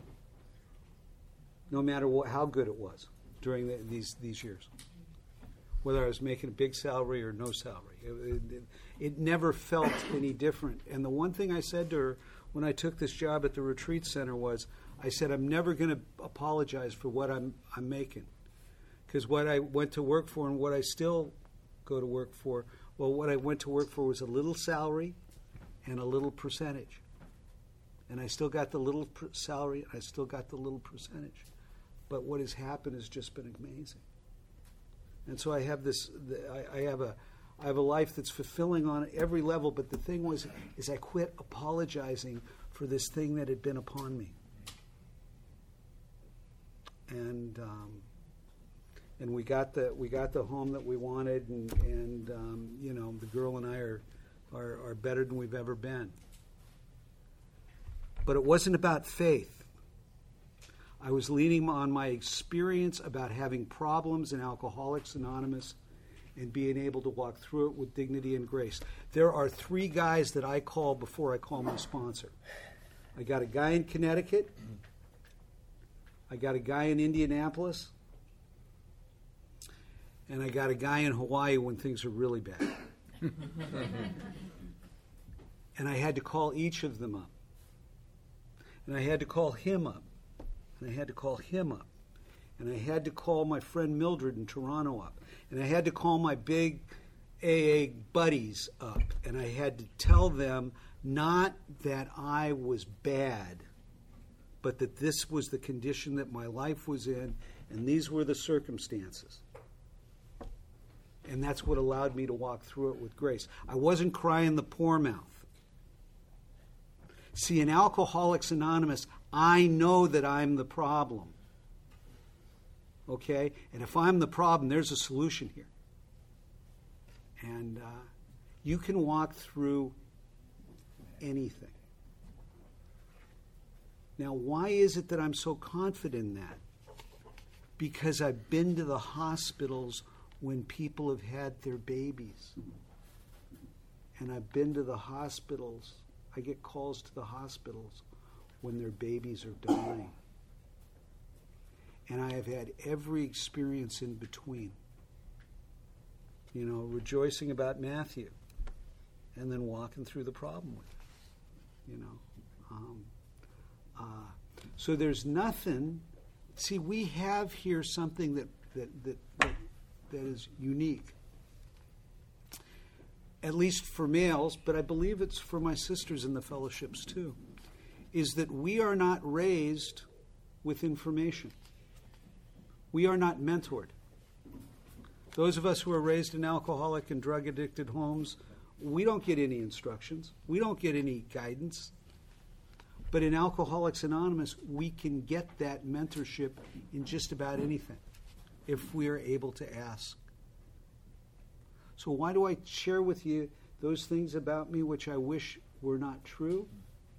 no matter what, how good it was during the, these these years. Whether I was making a big salary or no salary, it, it, it never felt any different. And the one thing I said to her when I took this job at the retreat center was, I said, I'm never going to apologize for what I'm I'm making, because what I went to work for and what I still go to work for, well, what I went to work for was a little salary and a little percentage, and I still got the little per- salary, and I still got the little percentage, but what has happened has just been amazing. And so I have this, I, I have a, I have a life that's fulfilling on every level. But the thing was, is I quit apologizing for this thing that had been upon me. And um, and we got the we got the home that we wanted, and and um, you know, the girl and I are, are are better than we've ever been. But it wasn't about faith. I was leaning on my experience about having problems in Alcoholics Anonymous and being able to walk through it with dignity and grace. There are three guys that I call before I call my sponsor. I got a guy in Connecticut. I got a guy in Indianapolis. And I got a guy in Hawaii when things are really bad. And I had to call each of them up. And I had to call him up. And I had to call him up. And I had to call my friend Mildred in Toronto up. And I had to call my big A A buddies up. And I had to tell them not that I was bad, but that this was the condition that my life was in, and these were the circumstances. And that's what allowed me to walk through it with grace. I wasn't crying the poor mouth. See, in Alcoholics Anonymous, I know that I'm the problem. Okay? And if I'm the problem, there's a solution here. And uh, you can walk through anything. Now, why is it that I'm so confident in that? Because I've been to the hospitals when people have had their babies. And I've been to the hospitals. I get calls to the hospitals when their babies are dying. And I have had every experience in between. You know, rejoicing about Matthew and then walking through the problem with it. You know. Um, uh, so there's nothing. See, we have here something that that, that that that is unique. At least for males, but I believe it's for my sisters in the fellowships too, is that we are not raised with information. We are not mentored. Those of us who are raised in alcoholic and drug-addicted homes, we don't get any instructions. We don't get any guidance. But in Alcoholics Anonymous, we can get that mentorship in just about anything if we are able to ask. So why do I share with you those things about me which I wish were not true?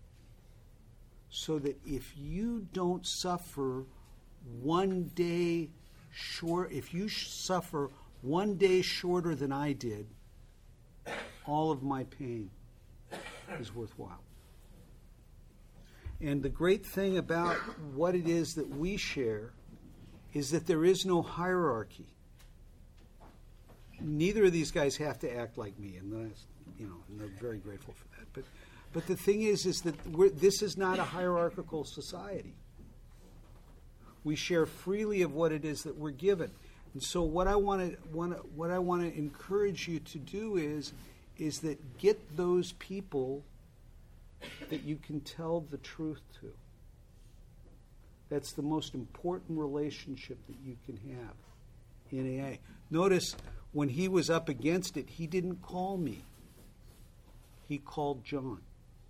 So that if you don't suffer one day short, if you sh- suffer one day shorter than I did, all of my pain is worthwhile. And the great thing about what it is that we share is that there is no hierarchy. Neither of these guys have to act like me, and that's, you know, and they're very grateful for that. But, but the thing is, is that we're, this is not a hierarchical society. We share freely of what it is that we're given, and so what I want to, want to, what I want to encourage you to do is, is that get those people that you can tell the truth to. That's the most important relationship that you can have in A A. Notice when he was up against it, he didn't call me. he called John.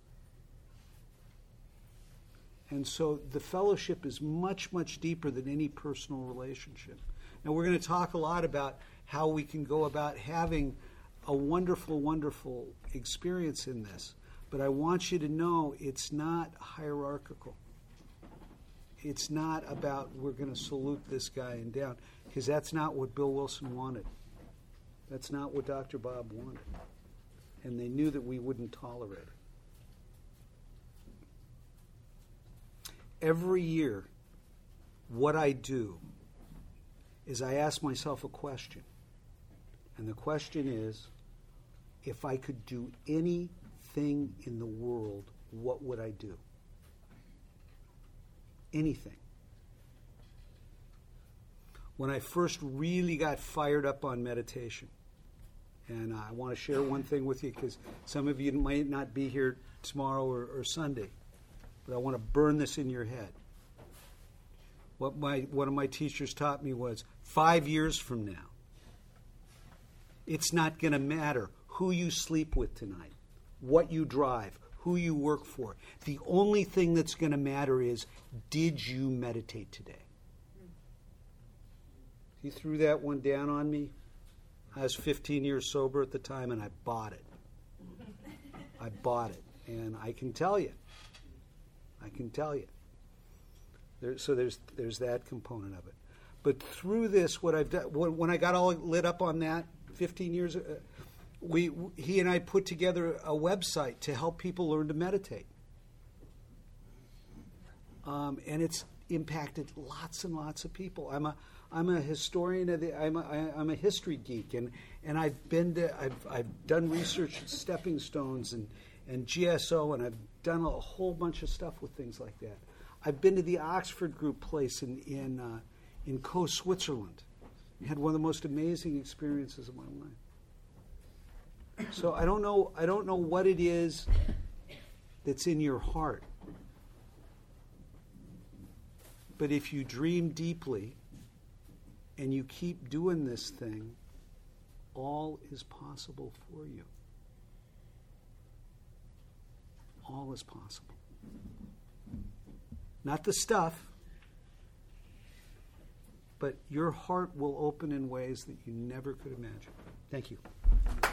And so the fellowship is much, much deeper than any personal relationship. Now, we're going to talk a lot about how we can go about having a wonderful, wonderful experience in this. But I want you to know it's not hierarchical. It's not about we're going to salute this guy and down, because that's not what Bill Wilson wanted. That's not what Doctor Bob wanted. And they knew that we wouldn't tolerate it. Every year, what I do is I ask myself a question. And the question is, if I could do anything in the world, what would I do? Anything. When I first really got fired up on meditation, and I want to share one thing with you because some of you might not be here tomorrow or, or Sunday, but I want to burn this in your head. What my one of my teachers taught me was, five years from now, it's not going to matter who you sleep with tonight, what you drive, who you work for. The only thing that's going to matter is, did you meditate today? He threw that one down on me. I was fifteen years sober at the time, and I bought it. I bought it. And I can tell you, I can tell you. There, so there's there's that component of it. But through this, what I've done, when, when I got all lit up on that fifteen years, uh, we he and I put together a website to help people learn to meditate. Um, and it's impacted lots and lots of people. I'm a I'm a historian of the I'm a, I'm a history geek, and, and I've been to I've I've done research at Stepping Stones and, and G S O, and I've done a whole bunch of stuff with things like that. I've been to the Oxford Group place in in uh, in Co, Switzerland. I had one of the most amazing experiences of my life. So I don't know I don't know what it is that's in your heart. But if you dream deeply and you keep doing this thing, all is possible for you. All is possible. Not the stuff, but your heart will open in ways that you never could imagine. Thank you.